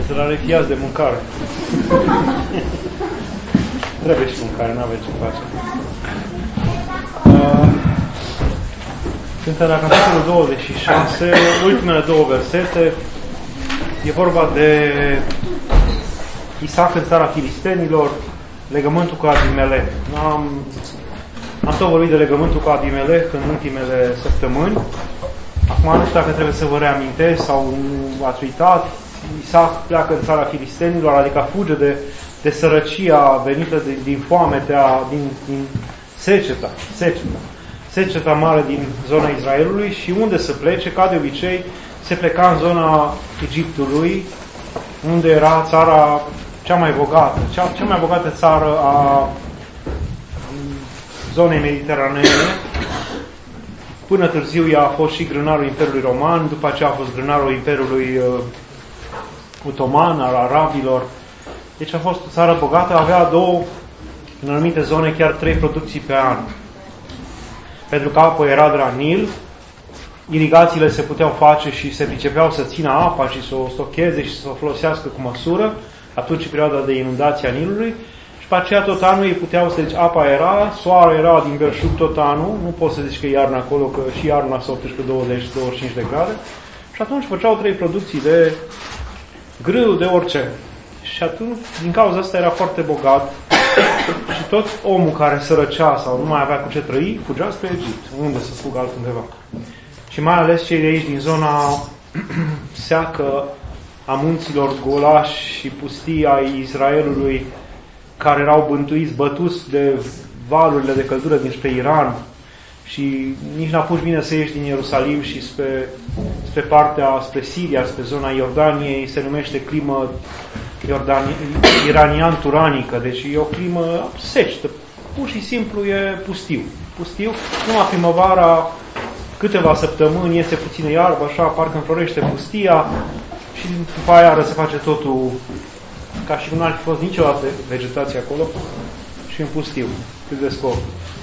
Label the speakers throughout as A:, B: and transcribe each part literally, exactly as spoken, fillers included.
A: Să-l arechiați de mâncare. Trebuie și mâncare, n-aveți ce face. Uh, Suntem la capitolul douăzeci și șase, ultimele două versete. E vorba de Isaac în țara filistenilor, legământul cu Abimelech. Am, am tot vorbit de legământul cu Abimelech în ultimele săptămâni. Acum nu știu dacă trebuie să vă reamintesc sau nu ați uitat. Isaac pleacă în țara filistenilor, adică fuge de, de sărăcia venită de, din foametea, din, din seceta, seceta, seceta mare din zona Israelului și unde să plece, ca de obicei, se pleca în zona Egiptului, unde era țara cea mai bogată, cea, cea mai bogată țară a zonei mediteraneene. Până târziu ea a fost și grânarul Imperiului Roman, după aceea a fost grânarul Imperiului uh, Otoman, al arabilor. Deci a fost o țară bogată, avea două, în anumite zone, chiar trei producții pe an. Pentru că apă era de la Nil, irigațiile se puteau face și se pricepeau să țină apa și să o stocheze și să o folosească cu măsură, atunci perioada de inundație a Nilului. Și pe aceea tot anul ei puteau să zici, apa era, soare era din belșug tot anul, nu poți să zici că e iarna acolo, că și iarna s-a optesprezece douăzeci douăzeci și cinci de grade. Și atunci făceau trei producții de grâu, de orice. Și atunci, din cauza asta, era foarte bogat. Și tot omul care sărăcea sau nu mai avea cu ce trăi, fugea spre Egipt. Unde să fugă altundeva. Și mai ales cei de aici, din zona seacă a munților Golași și pustii ai Israelului, care erau bântuiți, bătuți de valurile de căldură dinspre Iran și nici n-apuci bine să ieși din Ierusalim și spre, spre partea, spre Siria, spre zona Iordaniei, se numește climă iranian-turanică, deci e o climă secetă, pur și simplu e pustiu. Pustiu, numai primăvara, câteva săptămâni, iese puțină iarbă, așa, parcă înflorește pustia și după aia se face totul ca și cum n-ar fi fost niciodată vegetație acolo și în pustiu, cât de scop.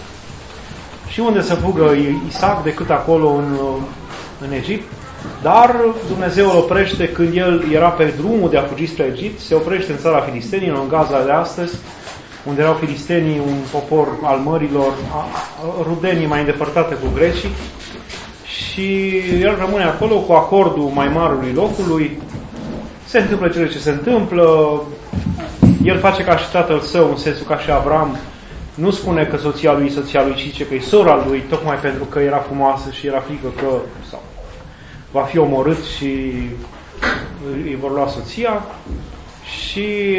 A: Și unde să fugă Isaac decât acolo în, în Egipt, dar Dumnezeu îl oprește când el era pe drumul de a fugi spre Egipt, se oprește în țara filistenilor, în Gaza de astăzi, unde erau filistenii, un popor al mărilor, rudenii mai îndepărtate cu grecii, și el rămâne acolo cu acordul maimarului locului. Se întâmplă cele ce se întâmplă, el face ca și tatăl său, în sensul ca și Avram, nu spune că soția lui e soția lui, ci zice că e sora lui, tocmai pentru că era frumoasă și era frică că sau, va fi omorât și îi vor lua soția. Și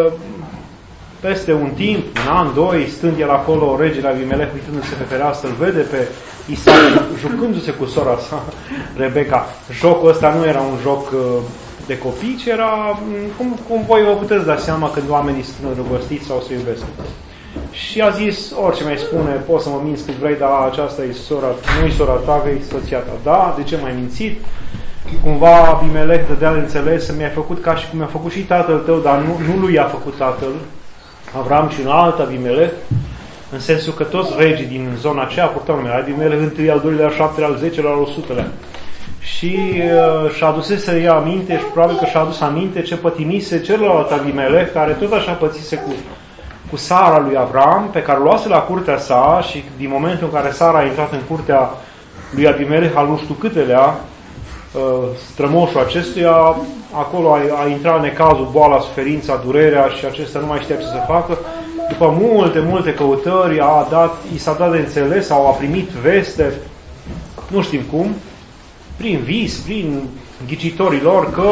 A: peste un timp, un an, doi, stând el acolo, regele Abimelech, uitându-se pe fereastră, îl vede pe Isaac jucându-se cu sora sa, Rebecca. Jocul ăsta nu era un joc de copii, ci era, cum, cum voi vă puteți da seama când oamenii sunt îndrăgostiți sau se iubesc. Și a zis, orice mai spune, poți să mă minți cât vrei, dar aceasta e sora, nu e sora ta, că e soția ta. Da, de ce m-ai mințit? Cumva Abimelech dădea de înțeles să mi-ai făcut ca și cum mi-a făcut și tatăl tău, dar nu, nu lui a făcut tatăl, Avram, și un alt Abimelech, în sensul că toți regii din zona aceea purtau numele Abimelech, întâi, al doilea, al șaptelea, al zecelea, al osutelea. Și uh, și-a adusese să ia aminte și probabil că și-a adus aminte ce pătimise celălalt Abimelech, care tot așa pățise cu, cu Sara lui Avram, pe care o luase la curtea sa și din momentul în care Sara a intrat în curtea lui Abimelech, al nu știu câtelea, uh, strămoșul acestuia, acolo a, a intrat necazul, boala, suferința, durerea și acesta nu mai știa ce să facă. După multe, multe căutări, a dat, i s-a dat de înțeles sau a primit veste, nu știm cum, prin vis, prin ghicitorii lor, că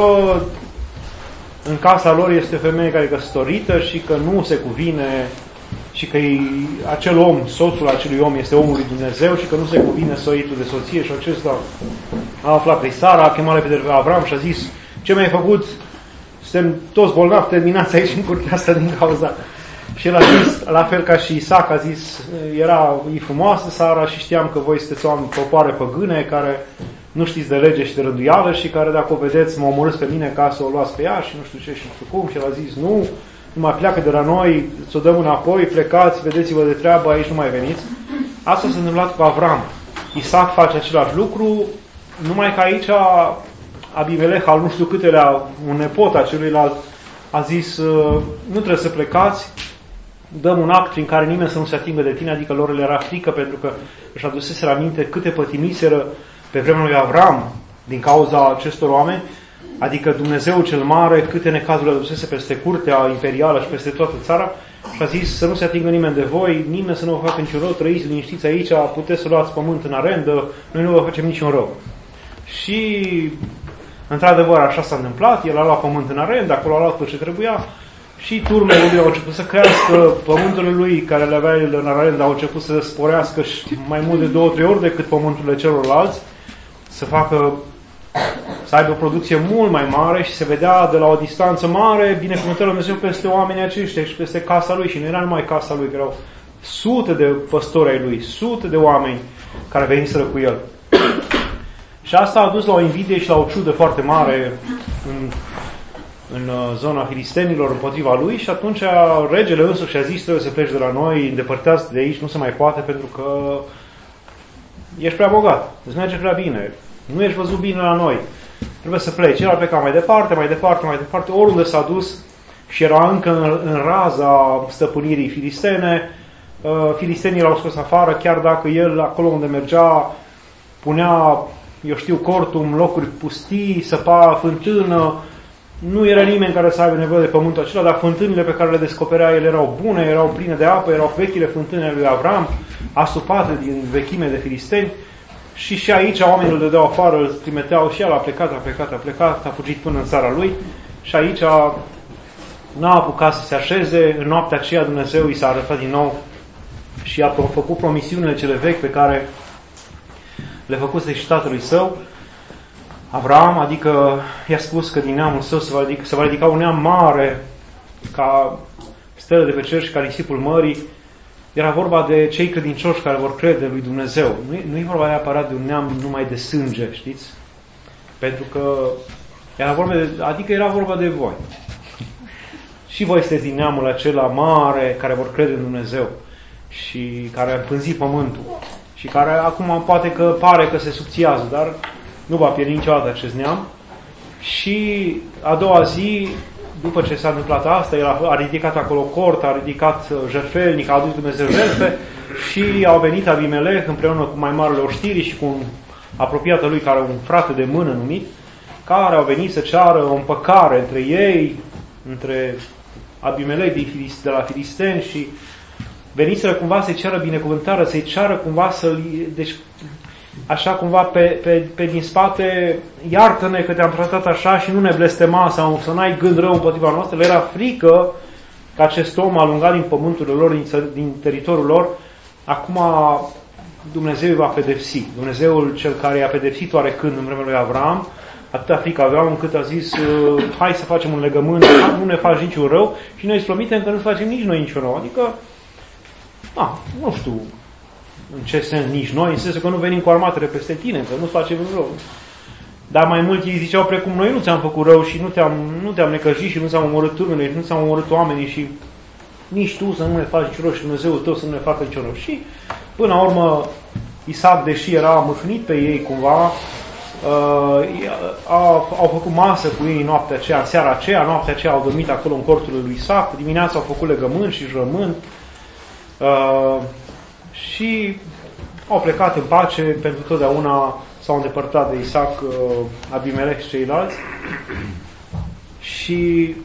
A: în casa lor este o femeie care e căsătorită și că nu se cuvine și că acel om, soțul acelui om este omul lui Dumnezeu și că nu se cuvine să o iei tu de soție. Și acesta a aflat pe Sara, a chemat pe Avram și a zis, ce mi-ai făcut? Suntem toți bolnavi, terminați aici în curtea asta din cauza. Și el a zis, la fel ca și Isaac, a zis, era e frumoasă Sara și știam că voi sunteți oameni, popoare păgâne care nu știți de lege și de rânduială și care dacă o vedeți mă omorâți pe mine ca să o luați pe ea și nu știu ce și nu știu cum. Și el a zis, nu, nu mai pleacă de la noi, ți-o dăm înapoi, plecați, vedeți-vă de treabă, aici nu mai veniți. Asta s-a întâmplat cu Avram. Isaac face același lucru, numai că aici Abimelech, al nu știu câtelea, un nepot a celuilalt, a zis, nu trebuie să plecați, dăm un act prin care nimeni să nu se atingă de tine, adică lor le era frică pentru că își aduseseră aminte câte pătimiseră pe vremea lui Avram din cauza acestor oameni, adică Dumnezeu cel mare, câte necazuri le adusese peste curtea imperială și peste toată țara, și a zis să nu se atingă nimeni de voi, nimeni să nu vă facă niciun rău, trăiți liniștiți aici, puteți să luați pământ în arendă, noi nu vă facem niciun rău. Și într-adevăr așa s-a întâmplat, el a luat pământ în arendă, acolo a luat tot ce trebuia și turmele lui au început să crească, pământurile lui care le avea el în arendă au început să sporească mai mult de două, trei ori decât pământurile celorlalți, să facă, să aibă o producție mult mai mare și se vedea de la o distanță mare binecuvântarea lui Dumnezeu peste oamenii aceștia și peste casa lui. Și nu era numai casa lui, că erau sute de păstori ai lui, sute de oameni care veniseră cu el. Și asta a dus la o invidie și la o ciudă foarte mare în, în zona filistenilor împotriva lui și atunci regele însuși a zis, trebuie să pleci de la noi, îndepărtează de aici, nu se mai poate pentru că ești prea bogat, îți merge prea bine, nu ești văzut bine la noi, trebuie să pleci. El a plecat mai departe, mai departe, mai departe, oriunde s-a dus și era încă în, în raza stăpânirii filistene, filistenii l-au scos afară, chiar dacă el acolo unde mergea punea, eu știu, cortum, locuri pustii, săpa fântână, nu era nimeni care să aibă nevoie de pământul acela, dar fântânile pe care le descoperea el erau bune, erau pline de apă, erau vechile fântâne lui Avram, asupate din vechime de filisteni. Și și aici oamenii îl dădeau afară, îl trimiteau și el a plecat, a plecat, a plecat, a fugit până în țara lui și aici n-a apucat să se așeze. În noaptea aceea Dumnezeu i s-a arătat din nou și a făcut promisiunile cele vechi pe care le făcuse și tatălui său, Avram, adică i-a spus că din neamul său se va ridica, se va ridica un neam mare ca stele de pe cer și ca nisipul mării. Era vorba de cei credincioși care vor crede lui Dumnezeu. Nu, nu e vorba neapărat de un neam numai de sânge, știți? Pentru că era vorba de, adică era vorba de voi. Și voi sunteți din neamul acela mare care vor crede în Dumnezeu și care a împânzit pământul și care acum poate că pare că se subțiază, dar nu va pierde niciodată acest neam. Și a doua zi, după ce s-a întâmplat asta, el a ridicat acolo cort, a ridicat jertfelnic, a adus Dumnezeu jertfe și au venit Abimelech împreună cu mai marele oștiri și cu un apropiat lui, care un frate de mână numit, care au venit să ceară o împăcare între ei, între Abimelech de la filisteni și veniseră cumva să-i ceară binecuvântare, să-i ceară cumva să-l... Deci, așa cumva pe, pe, pe din spate, iartă-ne că te-am tratat așa și nu ne blestema sau să n-ai gând rău împotriva noastră. Le era frică că acest om alungat din pământurile lor, din, din teritoriul lor, acum Dumnezeu îi va pedepsi. Dumnezeul cel care i-a pedepsit oarecând în vremea lui Avram, atâta frică aveau încât a zis, hai să facem un legământ, nu ne faci niciun rău și noi îți promitem că nu facem nici noi niciun rău. Adică, a, nu știu în ce sens nici noi, în sensul că nu venim cu armatele peste tine, că nu-ți facem rău. Dar mai mult ei ziceau precum noi nu ți-am făcut rău și nu te-am, nu te-am necăjit și nu ți-am omorât turmele și nu ți-am omorât oamenii și nici tu să nu ne faci niciun rău și Dumnezeul tău să nu ne facă niciun rău. Și până la urmă Isaac, deși era mâhnit pe ei cumva, au, au făcut masă cu ei noaptea aceea, în seara aceea, noaptea aceea au dormit acolo în cortul lui Isaac, dimineața au făcut legământ și jurământ și au plecat în pace, pentru totdeauna s-au îndepărtat de Isaac, Abimelech și ceilalți. Și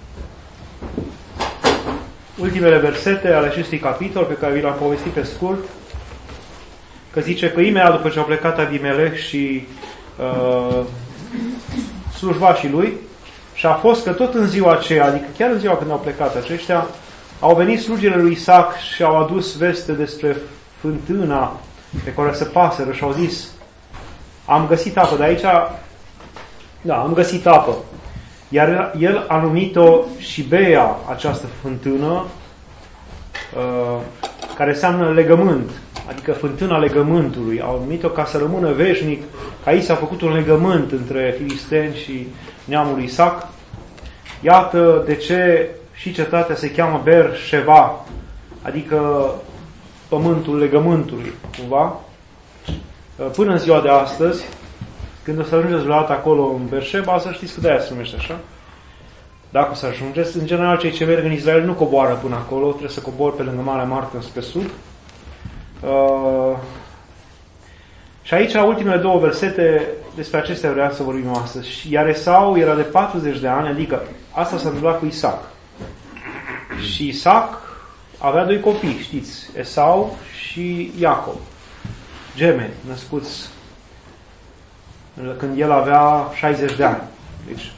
A: ultimele versete ale acestui capitol, pe care vi l-am povestit pe scurt, că zice că imediat după ce au plecat Abimelech și uh, slujbașii lui, și a fost că tot în ziua aceea, adică chiar în ziua când au plecat aceștia, au venit slugile lui Isaac și au adus veste despre fântâna pe care se paseră și au zis, am găsit apă de aici, da, am găsit apă. Iar el a numit-o și Bea, această fântână, uh, care înseamnă legământ, adică fântâna legământului. Au numit-o ca să rămână veșnic, că aici s-a făcut un legământ între filisteni și neamul lui Isaac. Iată de ce și cetatea se cheamă Ber-Sheva, adică pământul legământului, cumva. Până în ziua de astăzi, Când o să ajungeți vreodată acolo în Beersheba, să știți că de-aia se numește așa. Dacă o să ajungeți, în general cei ce merg în Israel nu coboară până acolo, trebuie să cobor pe lângă Marea Martă spre sud. Uh, și aici, la ultimele două versete, despre acestea vreau să vorbim astăzi. Iar Esau era de patruzeci de ani, adică asta s-a întâmplat cu Isaac. Și Isaac avea doi copii, știți, Esau și Iacov, gemeni, născuți când el avea șaizeci de ani. Deci,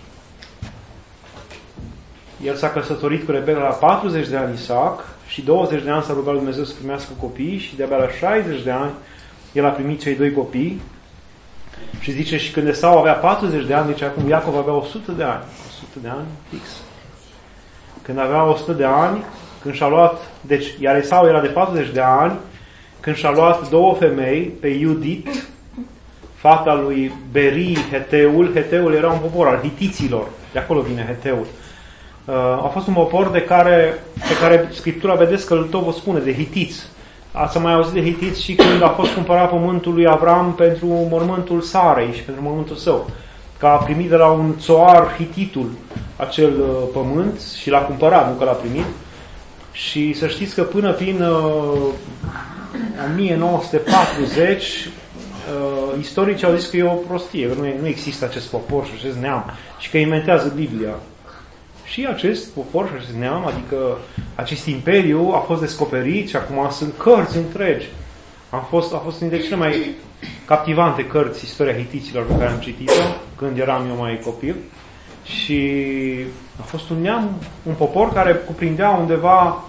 A: el s-a căsătorit cu Rebecca la patruzeci de ani Isaac și douăzeci de ani s-a rugat lui Dumnezeu să primească copii și de-abia la șaizeci de ani el a primit cei doi copii. Și zice, și când Esau avea patruzeci de ani, deci acum Iacov avea o sută de ani. o sută de ani, fix. Când avea o sută de ani, când și-a luat, deci, iar Esau era de patruzeci de ani, când și-a luat două femei, pe Iudit, fata lui Beri, Heteul. Heteul era un popor al hitiților, de acolo vine Heteul. Uh, a fost un popor de care, pe care Scriptura, vedeți că tot vă spune, de hitiți. Ați mai auzit de hitiți și când a fost cumpărat pământul lui Avram pentru mormântul Sarei și pentru mormântul său. Că a primit de la un țoar hititul acel uh, pământ și l-a cumpărat, nu că l-a primit. Și să știți că până prin uh, o mie nouă sute patruzeci uh, istoricii au zis că e o prostie, că nu, e, nu există acest popor și acest neam și că inventează Biblia. Și acest popor și acest neam, adică acest imperiu a fost descoperit și acum sunt cărți întregi. Am fost, a fost dintre cele mai captivante cărți, istoria hitiților pe care am citit-o când eram eu mai copil. Și a fost un neam, un popor care cuprindea undeva uh,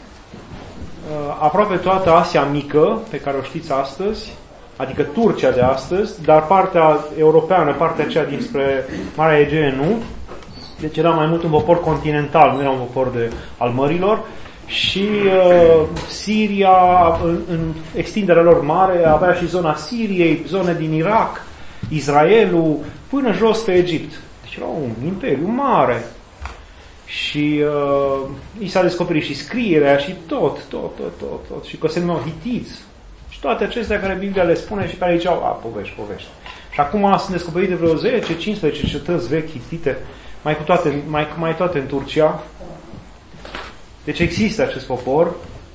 A: aproape toată Asia Mică, pe care o știți astăzi, adică Turcia de astăzi, dar partea europeană, partea aceea dinspre Marea Egee nu. Deci era mai mult un popor continental, nu era un popor de, al mărilor. Și uh, Siria, în, în extinderea lor mare, avea și zona Siriei, zone din Irak, Israelul, până jos pe Egipt. Deci era un imperiu mare. Și uh, i s-a descoperit și scrierea și tot, tot, tot, tot, tot. Și că se numeau hitiți. Și toate acestea care Biblia le spune și care ziceau, a, povești, povești. Și acum sunt descoperite vreo zece cincisprezece cetăți vechi hitite, mai, cu toate, mai, mai toate în Turcia. Deci există acest popor.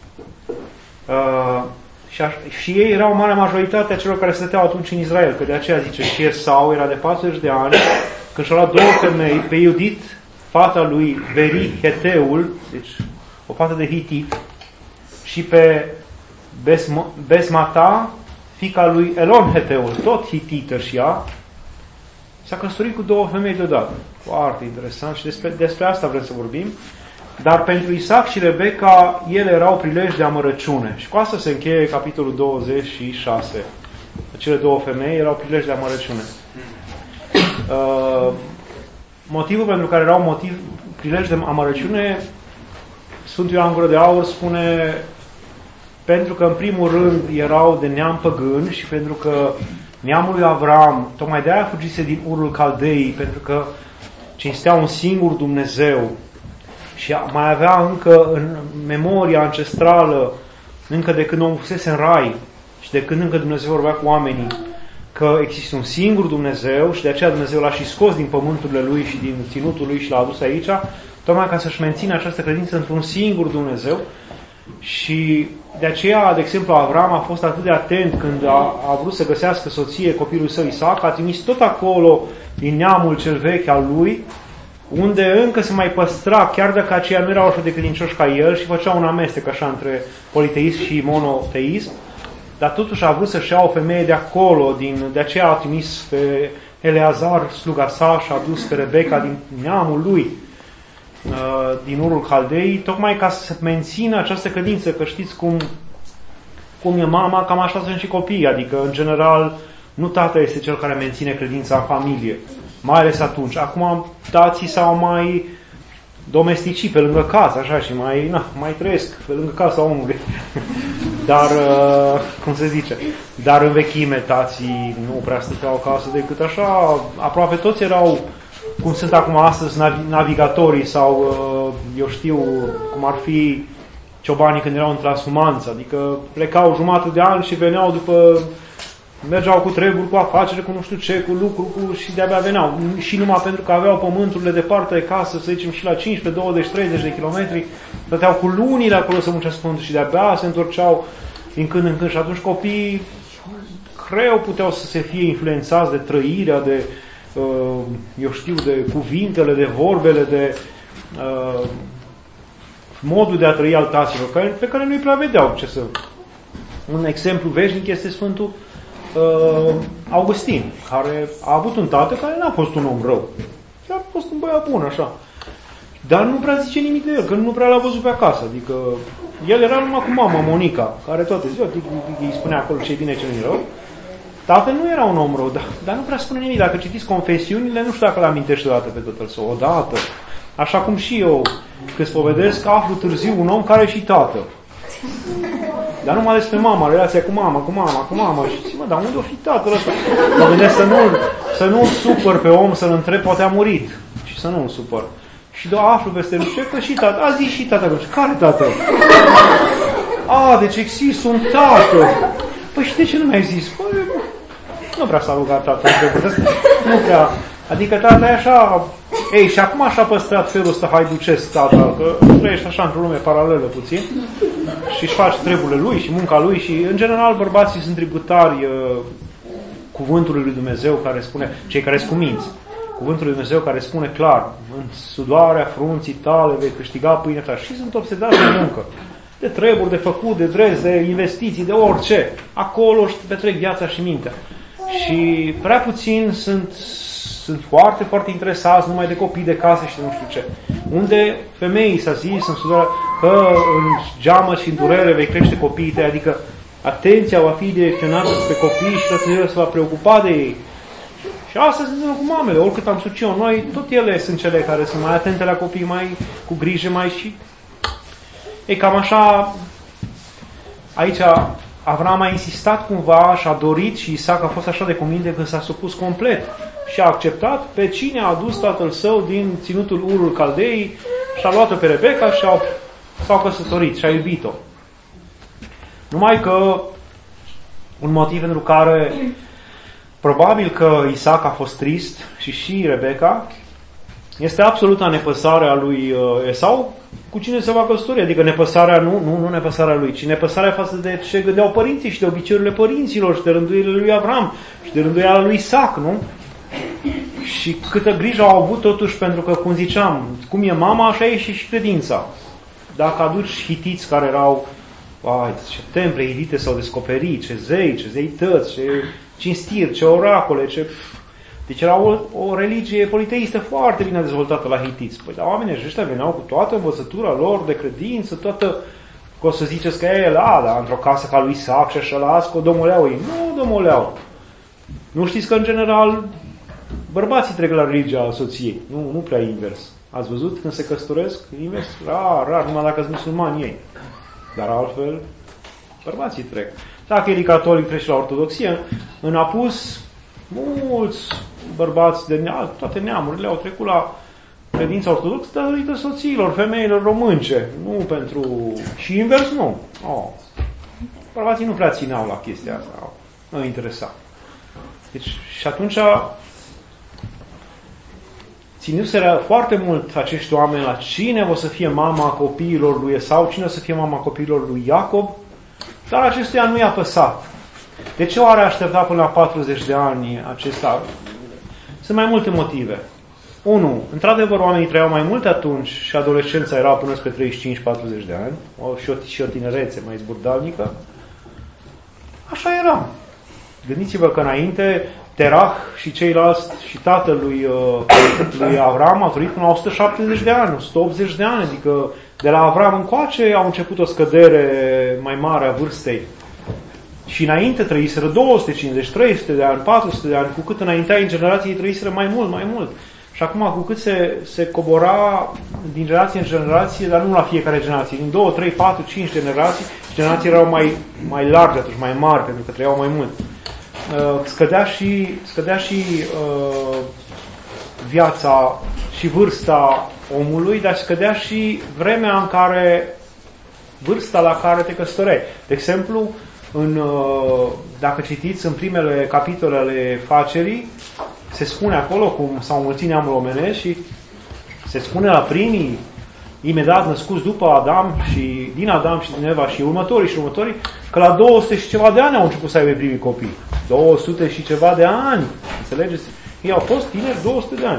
A: Uh, și, a, și ei erau o mare majoritate a celor care stăteau atunci în Israel, că de aceea zice și Esau era de patruzeci de ani, când și-a luat două femei, pe Iudit, fata lui Beri, Heteul, deci o fată de hitit, și pe Besma, Besmata, fica lui Elon Heteul, tot hitită și ea, s-a căsătorit cu două femei deodată. Foarte interesant și despre, despre asta vrem să vorbim. Dar pentru Isaac și Rebecca, ele erau prilej de amărăciune. Și cu asta se încheie capitolul douăzeci și șase. Cele două femei erau prilej de amărăciune. Uh, motivul pentru care erau motiv, prilej de amărăciune, Sfântul Ioan Gură de Aur spune, pentru că în primul rând erau de neam păgân și pentru că neamul lui Avram, tocmai de aia fugise din Urul Caldei, pentru că cinstea un singur Dumnezeu. Și mai avea încă în memoria ancestrală, încă de când omul fusese în rai și de când încă Dumnezeu vorbea cu oamenii, că există un singur Dumnezeu și de aceea Dumnezeu l-a și scos din pământurile lui și din ținutul lui și l-a adus aici, tocmai ca să-și mențină această credință într-un singur Dumnezeu. Și de aceea, de exemplu, Avram a fost atât de atent când a, a vrut să găsească soție copilul său Isaac, a trimis tot acolo din neamul cel vechi al lui, unde încă se mai păstra, chiar dacă aceia nu erau așa de credincioși ca el și făcea un amestec așa între politeism și monoteism, dar totuși a vrut să-și ia o femeie de acolo, din, de aceea a trimis pe Eleazar, sluga sa, și a dus pe Rebecca din neamul lui, din Urul Caldei, tocmai ca să mențină această credință, că știți cum, cum e mama, cam așa sunt și copiii, adică în general nu tatăl este cel care menține credința în familie, mai ales atunci. Acum tații s-au mai domesticit pe lângă casă, așa, și mai, na, mai trăiesc pe lângă casa omului. Dar, cum se zice, dar în vechime tații nu prea stăteau acasă decât așa, aproape toți erau, cum sunt acum astăzi navigatorii sau, eu știu, cum ar fi ciobanii când erau în transhumanță, adică plecau jumătate de an și veneau după mergeau cu treburi, cu afacere, cu nu știu ce, cu lucru, cu... și de-abia veneau. Și numai pentru că aveau pământurile departe de casă, să zicem, și la cincisprezece, douăzeci, treizeci de kilometri, stăteau cu lunile acolo să muncească pământul și de-abia se întorceau din când în când. Și atunci copiii greu puteau să se fie influențați de trăirea, de, uh, eu știu, de cuvintele, de vorbele, de uh, modul de a trăi al taților, pe care nu-i prea vedeau ce să... Un exemplu veșnic este Sfântul uh, Augustin, care a avut un tată care n-a fost un om rău. Chiar a fost un băiat bun, așa. Dar nu prea zice nimic de el, că nu prea l-a văzut pe acasă. Adică el era numai cu mama, Monica, care toate ziua îi spunea acolo ce e bine, ce nu e rău. Tatăl nu era un om rău, dar, dar nu prea spune nimic. Dacă citiți confesiunile, nu știu dacă le amintește odată pe tatăl său, odată. Așa cum și eu, când spovedesc, aflu târziu un om care e și tată. Dar numai despre mama, relația cu mama, cu mama, cu mama. Și zic, mă, dar unde o fi tatăl ăsta? Mă gândesc să nu-l să nu supăr pe om, să-l întreb, poate a murit. Și să nu-l supăr. Și doar aflu peste luce că și tată. A zis și tată. Care tată? A, deci există un tată. Păi și de ce nu mi-ai zis? Păi, nu prea s-a rugat tată. Nu prea. Adică tata e așa... Ei, și acum așa păstrat felul ăsta haiducesc tata, că trăiește așa într-o lume paralelă puțin și își face treburile lui și munca lui și, în general, bărbații sunt tributari uh, cuvântului lui Dumnezeu care spune, cei care sunt cuminți, cuvântul lui Dumnezeu care spune clar, în sudoarea frunții tale vei câștiga pâinea ta, și sunt obsedați de muncă, de treburi, de făcut, de dress, de investiții, de orice. Acolo își petrec viața și mintea. Și prea puțin sunt... Sunt foarte, foarte interesați numai de copii de casă și de nu știu ce. Unde femeii s-a zis în sudarea că în geamă și în durere vei crește copiii tăi, adică atenția va fi direcționată pe copii și toată se va preocupa de ei. Și asta se întâmplă cu mamele, oricât am spus eu, noi, tot ele sunt cele care sunt mai atente la copii, mai cu grijă, mai și... E cam așa, aici Avram a insistat cumva și a dorit și Isaac a fost așa de cuminte că s-a supus complet. Și a acceptat pe cine a adus tatăl său din ținutul Urul Caldei și a luat-o pe Rebecca și au, s-au căsătorit și a iubit-o. Numai că un motiv pentru care probabil că Isaac a fost trist și și Rebecca este absoluta nepăsarea lui Esau cu cine se va căsători. Adică nepăsarea, nu, nu, nu nepăsarea lui, ci nepăsarea față de ce gândeau părinții și de obiceiurile părinților și de rânduielile lui Avram și de rânduiala lui Isaac, nu? Și câtă grijă au avut totuși, pentru că, cum ziceam, cum e mama, așa e și, și credința. Dacă aduci hitiți care erau, ai, ce temple hitite s-au descoperit, ce zei, ce zeități, ce cinstiri, ce oracole, ce... Deci era o, o religie politeistă foarte bine dezvoltată la hitiți. Păi, dar oamenii ăștia veneau cu toată învățătura lor de credință, toată... Că o să ziceți că e la, dar într-o casă ca lui Isaac și așa las, că o domoleau ei. Nu domoleau. Nu știți că, în general, bărbații trec la religia soției. Nu, nu prea invers. Ați văzut când se căsătoresc? Invers? Rar, rar, numai dacă sunt musulmani ei. Dar altfel, bărbații trec. Dacă e catolic, trece la ortodoxie. În apus, mulți bărbați de neam, toate neamurile au trecut la credința ortodoxă datorită soțiilor, femeilor românce. Nu pentru... Și invers, nu. Oh. Bărbații nu prea țineau la chestia asta. Nu interesa. Deci, și atunci ținuseră foarte mult acești oameni la cine o să fie mama copiilor lui Esau, cine o să fie mama copiilor lui Iacob, dar acestuia nu i-a păsat. De ce oare aștepta până la patruzeci de ani acesta? Sunt mai multe motive. Unu, într-adevăr oamenii trăiau mai mult atunci și adolescența era până spre treizeci și cinci patruzeci de ani, o, și, o, și o tinerețe mai zburdalnică. Așa era. Gândiți-vă că înainte Terah și ceilalți și tatăl lui, lui Avram au trăit până la o sută șaptezeci de ani, o sută optzeci de ani, adică de la Avram încoace au început o scădere mai mare a vârstei. Și înainte trăiseră două sute cincizeci, trei sute de ani, patru sute de ani, cu cât înaintea în generații trăiseră mai mult, mai mult. Și acum cu cât se, se cobora din generație în generație, dar nu la fiecare generație, din două, trei, patru, cinci generații, generații erau mai, mai largi atunci, mai mari, pentru că trăiau mai mult. Scădea și, scădea și uh, viața și vârsta omului, dar scădea și vremea în care, vârsta la care te căsătoreai. De exemplu, în, dacă citiți în primele capitole ale facerii, se spune acolo cum s-au mulțit neamul omenesc și se spune la primii, imediat născuți după Adam și din Adam și din Eva și următorii și următorii, că la două sute și ceva de ani au început să aibă primii copii. două sute și ceva de ani. Înțelegeți? Ei au fost tineri două sute de ani.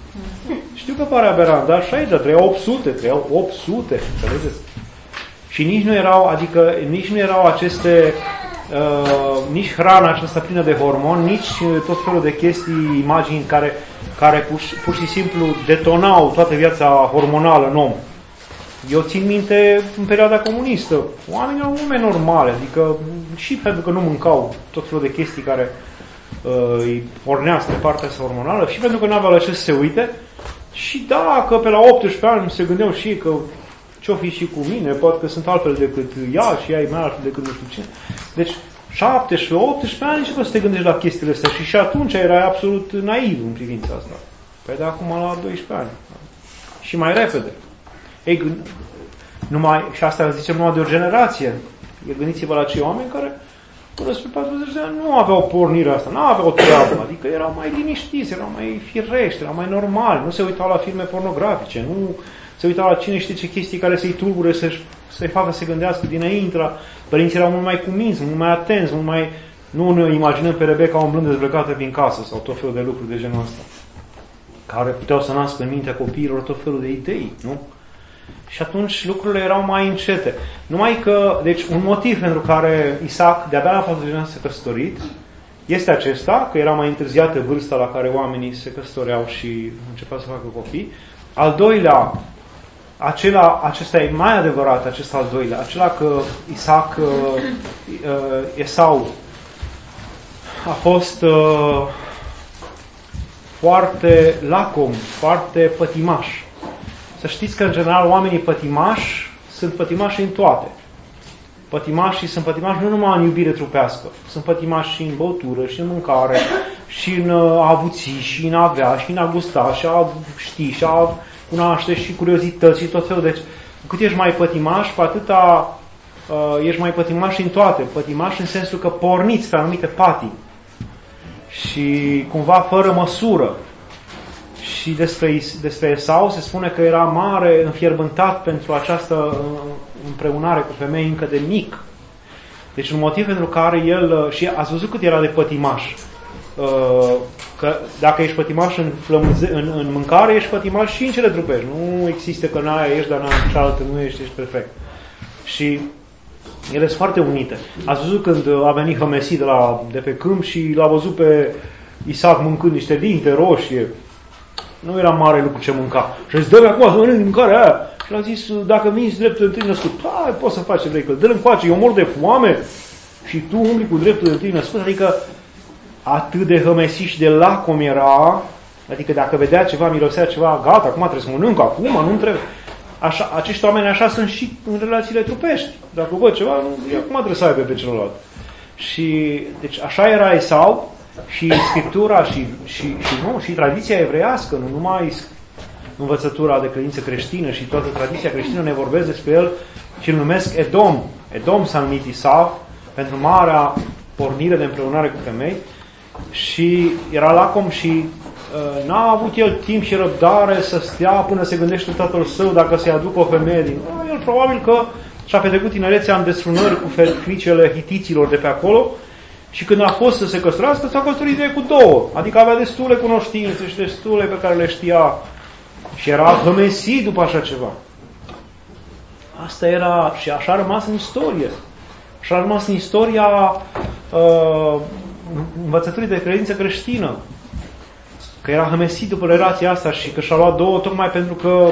A: Știu că pare aberant, dar așa e, dar trăiau opt sute, trăiau opt sute, înțelegeți? Și nici nu erau, adică nici nu erau aceste, uh, nici hrana aceasta plină de hormoni, nici tot felul de chestii, imagini care, care pur, pur și simplu detonau toată viața hormonală în om. Eu țin minte în perioada comunistă, oamenii erau lume normale, adică și pentru că nu mâncau tot felul de chestii care uh, îi pornea spre partea asta hormonală, și pentru că nu aveau la ce să se uite, și dacă pe la optsprezece ani se gândeau și că ce-o fi și cu mine, poate că sunt altfel decât ea și ea e mai altfel decât nu știu cine. Deci șaptesprezece optsprezece ani începe să te gândești la chestiile astea și și atunci erai absolut naiv în privința asta. Păi de acum la doisprezece ani. Și mai repede. Ei, numai, și asta zicem numai de o generație. Gândiți-vă la cei oameni care până spre patruzeci de ani nu aveau pornirea asta, nu aveau treabă, adică erau mai liniștiți, erau mai firești, erau mai normali, nu se uitau la filme pornografice, nu se uitau la cine știe ce chestii care să-i tulbure, să-i, să-i facă să se gândească dinainte. Părinții erau mult mai cuminți, mult mai atenți, mult mai... Nu ne imaginăm pe Rebecca umblând dezbrăcată prin casă sau tot felul de lucruri de genul ăsta, care puteau să nască în mintea copiilor tot felul de idei, nu? Și atunci lucrurile erau mai încete. Numai că, deci, un motiv pentru care Isaac de-abia la patruzeci de ani s-a căsătorit este acesta, că era mai întârziată vârsta la care oamenii se căsătoreau și începeau să facă copii. Al doilea, acela, acesta e mai adevărat, acesta al doilea, acela că Isaac, uh, uh, Esau, a fost uh, foarte lacom, foarte pătimaș. Să știți că, în general, oamenii pătimași sunt pătimași în toate. Pătimașii sunt pătimași nu numai în iubire trupească, sunt pătimași și în băutură, și în mâncare, și în a avuții, și în a avea, și în a gusta, și a ști, și a cunoaște, și curiozități, și tot felul. Deci, cât ești mai pătimaș, pe atâta uh, ești mai pătimaș în toate. Pătimaș în sensul că porniți pe anumite patii. Și cumva fără măsură. Și despre, despre Esau se spune că era mare, înfierbântat pentru această împreunare cu femei încă de mic. Deci un motiv pentru care el, și ați văzut cât era de pătimaș, că dacă ești pătimaș în, flămânze, în, în mâncare, ești pătimaș și în cele trupești. Nu există că n-aia ești, dar n-aia cealaltă nu ești, ești perfect. Și ele sunt foarte unite. Ați văzut când a venit Hămesi de, la, de pe câmp și l-a văzut pe Isaac mâncând niște dinte roșie. Nu era mare lucru ce mânca. Și a zis, dă-mi acum să mănânc mâncarea aia. Și l-a zis, dacă minți dreptul de întâi născut, hai, poți să faci ce vrei, că dă-l încoace, eu mor de foame și tu umbli cu dreptul de întâi născut. Adică atât de hămesit și de lacom era, adică dacă vedea ceva, mirosea ceva, gata, acum trebuie să mănânc, acum, nu trebuie. Așa, acești oameni așa sunt și în relațiile trupești. Dacă văd ceva, nu, acum trebuie să aibă pe celălalt. Și, deci așa era Esau. Și Scriptura și, și, și, nu, și tradiția evreiască, nu numai învățătura de credință creștină, și toată tradiția creștină ne vorbesc despre el și îl numesc Edom. Edom s-a numit Isau pentru marea pornire de împreunare cu femei și era lacom și uh, n-a avut el timp și răbdare să stea până se gândește tatăl său dacă se aducă o femeie din... Uh, el probabil că și-a petrecut tinerețea în desfrânări cu fiicele hitiților de pe acolo. Și când a fost să se căsătorească, s-a căsătorit de cu două. Adică avea destule cunoștințe și destule pe care le știa. Și era hămesit după așa ceva. Asta era, și așa a rămas în istorie. Așa a rămas în istoria uh, învățăturii de credință creștină. Că era hămesit după relația asta și că și-a luat două tocmai pentru că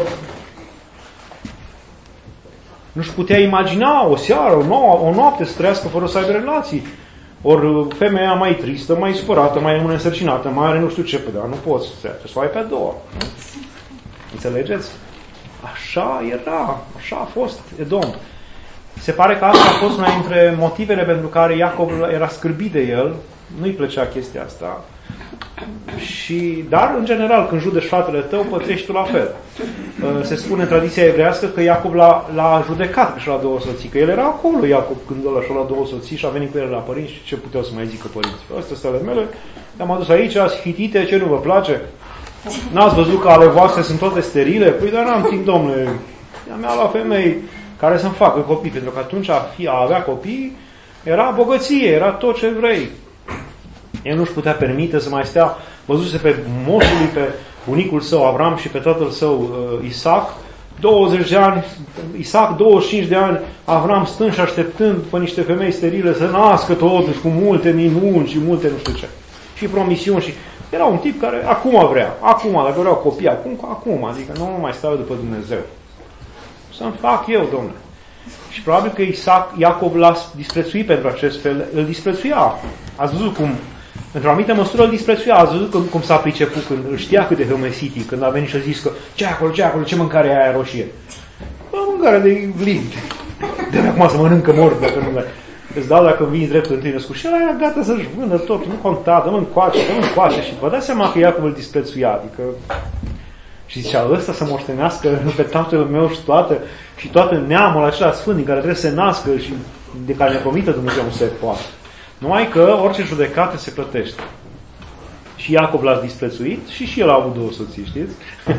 A: nu-și putea imagina o seară, o, nouă, o noapte să trăiască fără să aibă relații. Ori femeia mai tristă, mai supărată, mai rămâne însărcinată, mai are nu știu ce, pe dar nu poți, trebuie să o ai pe a doua. Nu? Înțelegeți? Așa era, așa a fost Edom. Se pare că asta a fost una dintre motivele pentru care Iacov era scârbit de el, nu-i plăcea chestia asta. Și, dar, în general, când judești fratele tău, pătrești tu la fel. Se spune în tradiția evrească că Iacov l-a, l-a judecat că și-a luat două soții, că el era acolo, Iacov, când ăla și-a luat două soții și a venit cu el la părinți și ce puteau să mai zică părinții? Astea sunt ale mele, le-am adus aici, ați hitite, ce nu vă place? N-ați văzut că ale voastre sunt toate sterile? Păi, dar n-am timp, domnule, mi-a luat femei care să-mi facă copii, pentru că atunci a, fi, a avea copii era bogăție, era tot ce vrei. El nu-și putea permite să mai stea, văzuse pe moșul lui, pe bunicul său Avram și pe tatăl său uh, Isaac, douăzeci de ani, Isaac douăzeci și cinci de ani, Avram stând și așteptând pe niște femei sterile să nască totuși cu multe minuni și multe nu știu ce. Și promisiuni și... Era un tip care acum vrea, acum, dacă vreau copii, acum, acum, adică nu mai stau după Dumnezeu. Să-mi fac eu, domnule. Și probabil că Isaac, Iacov l-a disprețuit pentru acest fel, îl disprețuia. Ați văzut cum, într-o anumită măsură îl disprețuia, ați văzut cum, cum s-a priceput când îl știa cât de homesitic, când a venit și a zis că ce acolo, ce acolo, ce mâncare e aia roșie? Bă, mâncare de vlin. De-abia acum să mănâncă mort dacă nu mai... Îți dau dacă vin drept întâi născut. Și ăla era gata să-și vândă tot, nu conta, dă-mă încoace, dă-mă încoace. Și vă dați seama că Iacov îl disprețuia, adică... Și zicea, ăsta să moștenească pe tatăl meu și toată, și toată neamul acela sfânt din care trebuie să se nască și de care ne promită Dumnezeu nu se poate. Numai că orice judecată se plătește. Și Iacov l-a disprețuit și și el a avut două soții, știți?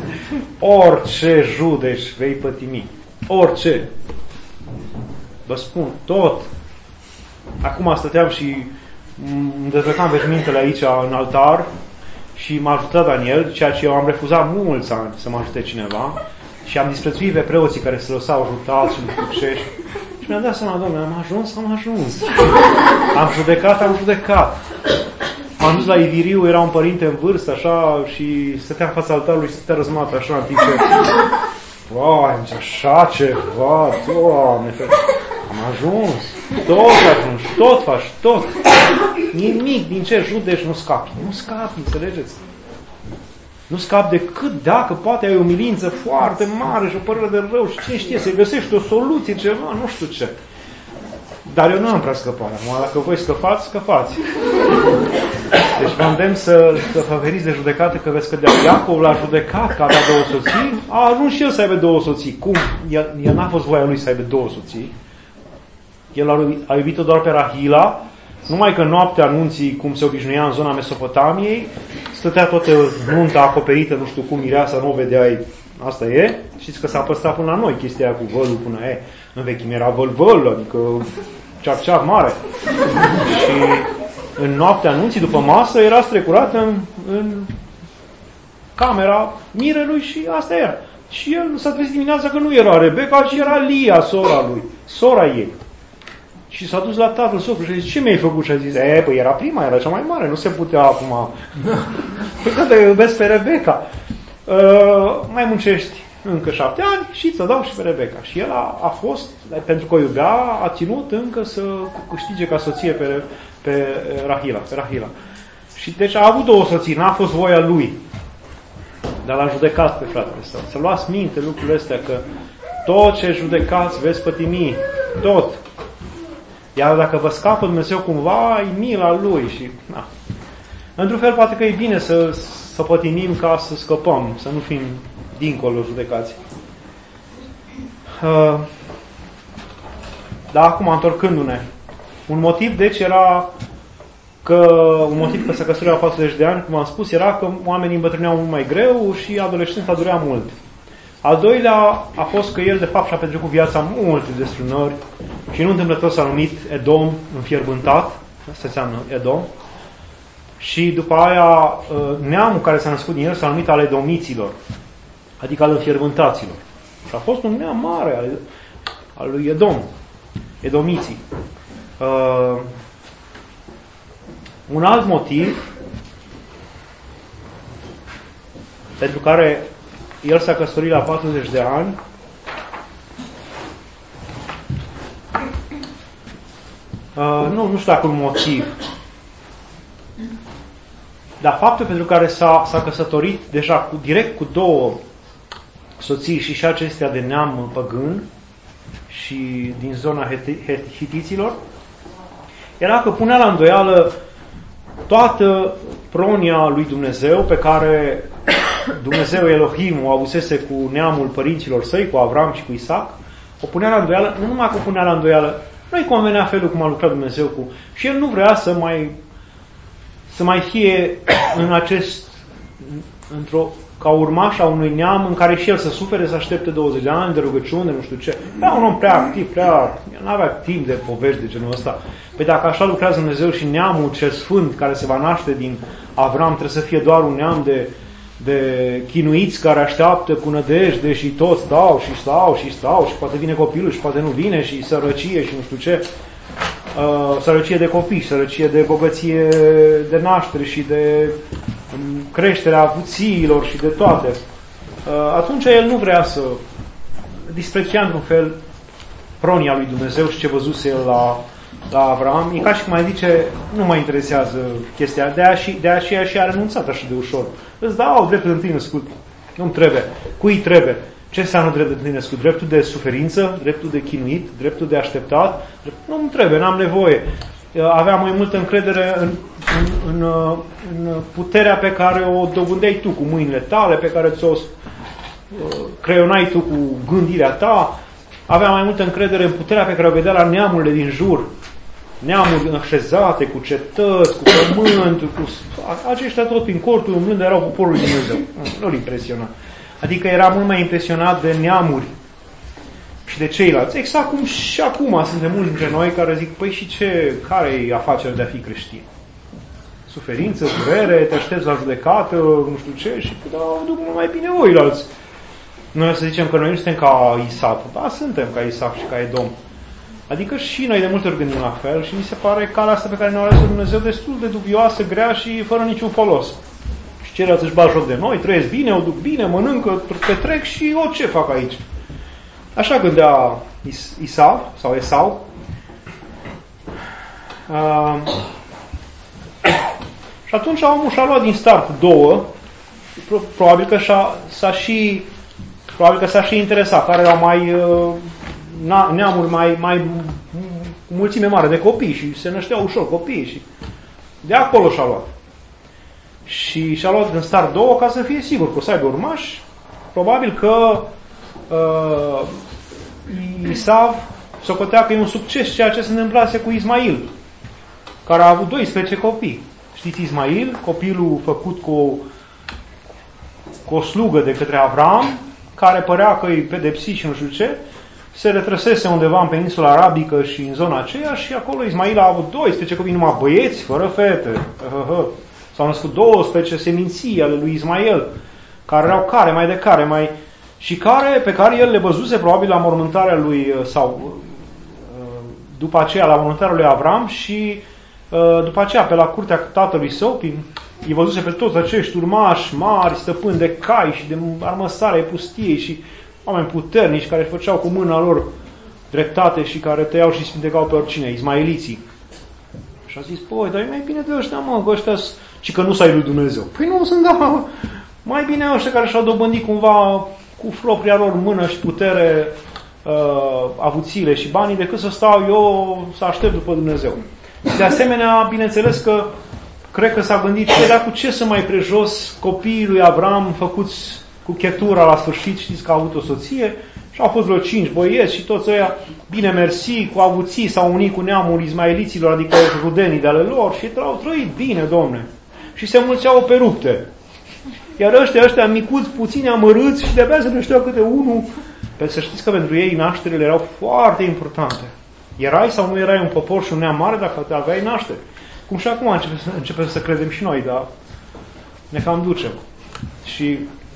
A: Orice judeci vei pătimi. Orice. Vă spun, tot. Acum stăteam și îmi dezbrăcam veșmintele aici în altar și m-a ajutat Daniel, ceea ce eu am refuzat mulți ani să mă ajute cineva și am disprețuit pe preoții care se lăsau ajutați și nu știu ce. Și mi-am dat seama, domnule, am ajuns, am ajuns. Am judecat, am judecat. M-am dus la Iviriu, era un părinte în vârstă, așa, și stătea în fața altarului și stătea răzmat, așa, în timp ce... Vai, așa ceva, Doamne, am ajuns. Tot ajungi, tot faci, tot. Nimic din ce judeci nu scapi. Nu scapi, înțelegeți? Nu scapi decât dacă poate ai o milință foarte mare și o părere de rău și cine știe, să găsești o soluție, ceva, nu știu ce. Dar eu nu am prea scăpat. Acum, dacă voi scăpați, scăpați. Deci vă îndemn să, să vă veniți de judecată, că veți cădea. Iacov l-a judecat că avea două soții, a ajuns și el să aibă două soții. Cum? El, el n-a fost voia lui să aibă două soții. El a, a iubit-o doar pe Rahila, numai că noaptea anunții, cum se obișnuia în zona Mesopotamiei, stătea toată nunta acoperită, nu știu cum, mireasa, nu o vedeai, asta e. Știți că s-a păstrat până la noi chestia aia cu vălul până e. În vechime era văl-văl, adică ceaf-ceaf mare. Și în noaptea anunții, după masă, era strecurată în, în camera mirelui și asta era. Și el s-a trezit dimineața că nu era Rebecca, ci era Lia, sora lui, sora ei. Și s-a dus la tatăl socru și a zis, ce mi-ai făcut? Și a zis, e, păi era prima, era cea mai mare, nu se putea acum. Păi că te iubesc pe Rebecca. Uh, mai muncești încă șapte ani și ți-o dau și pe Rebecca. Și el a, a fost, pentru că o iubea, a ținut încă să câștige ca soție pe, pe Rahila, pe Rahila. Și deci a avut două soții, n-a fost voia lui. Dar l-a judecat pe fratele său. Să luați minte lucrurile astea, că tot ce judecați veți pătimi. Tot. Iar dacă vă scapă Dumnezeu cumva, e mila Lui și... Na. Într-un fel, poate că e bine să, să pătimim ca să scăpăm, să nu fim dincolo judecați. Uh, dar acum, întorcându-ne, un motiv, deci, era că, un motiv că se căsătorea la patruzeci de ani, cum am spus, era că oamenii îmbătrâneau mult mai greu și adolescența durea mult. Al doilea a fost că el, de fapt, și-a petrecut viața multe destrunări și nu întâmplător s-a numit Edom, înfierbântat, asta înseamnă Edom, și după aia neamul care s-a născut din el s-a numit al edomiților, adică al înfierbântaților. Și a fost un neam mare al, al lui Edom, edomiții. Uh, un alt motiv pentru care el s-a căsătorit la patruzeci de ani, uh, nu, nu știu dacă un motiv, dar faptul pentru care s-a, s-a căsătorit deja cu, direct cu două soții și și acestea de neam păgân și din zona hitiților, era că punea la îndoială toată pronia lui Dumnezeu pe care Dumnezeu Elohim o avusese cu neamul părinților săi, cu Avram și cu Isaac, o punea la îndoială, nu numai că o punea la îndoială, nu-i convenea felul cum a lucrat Dumnezeu cu... Și el nu vrea să mai să mai fie în acest, într-o, ca urmaș a unui neam în care și el să sufere, să aștepte douăzeci de ani de rugăciune, nu știu ce. Era un om prea activ, prea... nu avea timp de povești de genul ăsta. Păi dacă așa lucrează Dumnezeu și neamul cel sfânt care se va naște din Avram trebuie să fie doar un neam de, de chinuiți care așteaptă cu nădejde și toți stau și stau și stau și poate vine copilul și poate nu vine și sărăcie și nu știu ce. Uh, sărăcie de copii, sărăcie de bogăție de naștere și de um, creșterea avuțiilor și de toate. Uh, atunci el nu vrea să dispreția într-un fel pronia lui Dumnezeu și ce văzuse el la, la Avram. E ca și cum mai zice, nu mă interesează chestia, de, a și, de aceea și a renunțat așa de ușor. Îți dau dreptul de întâi născut, nu-mi trebuie. Cui trebuie? Ce înseamnă dreptul de întâi născut? Dreptul de suferință, dreptul de chinuit, dreptul de așteptat? Nu-mi trebuie, n-am nevoie. Aveam mai multă încredere în, în, în, în puterea pe care o dobândeai tu cu mâinile tale, pe care ți-o creionai tu cu gândirea ta. Aveam mai multă încredere în puterea pe care o vedea la neamurile din jur. Neamuri așezate, cu cetăți, cu pământ, cu... aceștia tot prin cortul umblând erau poporul lui Dumnezeu. Nu-l impresiona. Adică era mult mai impresionat de neamuri și de ceilalți. Exact cum și acum suntem mulți dintre noi care zic, păi și ce, care e afacerea de a fi creștin? Suferință, durere, te aștepți la judecată, nu știu ce, și da, duc mult mai bine oilalți. Noi o să zicem că noi nu suntem ca Isaac. Da, suntem ca Isaac și ca Edom. Adică și noi de multe ori gândim la fel și mi se pare calea asta pe care ne-a ales Dumnezeu destul de dubioasă, grea și fără niciun folos. Și ceilalți își bat joc de noi, trăiesc bine, o duc bine, mănâncă, petrec și eu ce fac aici? Așa gândea Is- Isau sau Esau. Uh, și atunci omul și-a luat din start două, probabil că și-a, s-a și probabil că s-a și interesat, care erau mai uh, neamuri mai, mai mulțime mare de copii și se nășteau ușor copii și de acolo și-a luat. Și și-a luat în start două ca să fie sigur că o să aibă urmași. Probabil că uh, Isav socotea că e un succes ceea ce se întâmplase cu Ismail, care a avut doisprezece copii. Știți Ismail, copilul făcut cu, cu o slugă de către Avram, care părea că îi pedepsi și nu știu ce, se retrăsese undeva în peninsula arabică și în zona aceea și acolo Ismail a avut doisprezece copii, numai băieți, fără fete. S-au născut douăsprezece seminții ale lui Ismail, care erau care, mai de care, mai... și care, pe care el le văzuse probabil la mormântarea lui, sau după aceea la mormântarea lui Avram și după aceea pe la curtea tatălui său, îi văzuse pe toți acești urmași mari, stăpâni de cai și de armăsare ai pustiei și oameni puternici care își făceau cu mâna lor dreptate și care tăiau și spintecau pe oricine, ismaeliții. Și a zis, păi, dar e mai bine de ăștia, mă, că ăștia și că nu s-ai lui Dumnezeu. Păi nu, sunt, da, mai bine ăștia care și-au dobândit cumva cu propria lor mână și putere uh, avuțiile și banii, decât să stau eu să aștept după Dumnezeu. De asemenea, bineînțeles că cred că s-a gândit, ce, dar cu ce să mai prejos copiii lui Avram făcuți cu chetura la sfârșit, știți că a avut o soție, și au fost vreo cinci băieți și toți ăia, bine mersi, cu avuții s-au unit cu neamul ismaeliților, adică rudenii de ale lor și au trăit bine, domne. Și se mulțeau pe rupte. Iar ăștia, ăștia micuți, puțini amărâți și de-abia se nășteau câte unul. Pe să știți că pentru ei nașterile erau foarte importante. Erai sau nu erai un popor și un neam mare dacă te aveai naștere. Cum și acum începem, începem să credem și noi, dar ne cam ducem. Și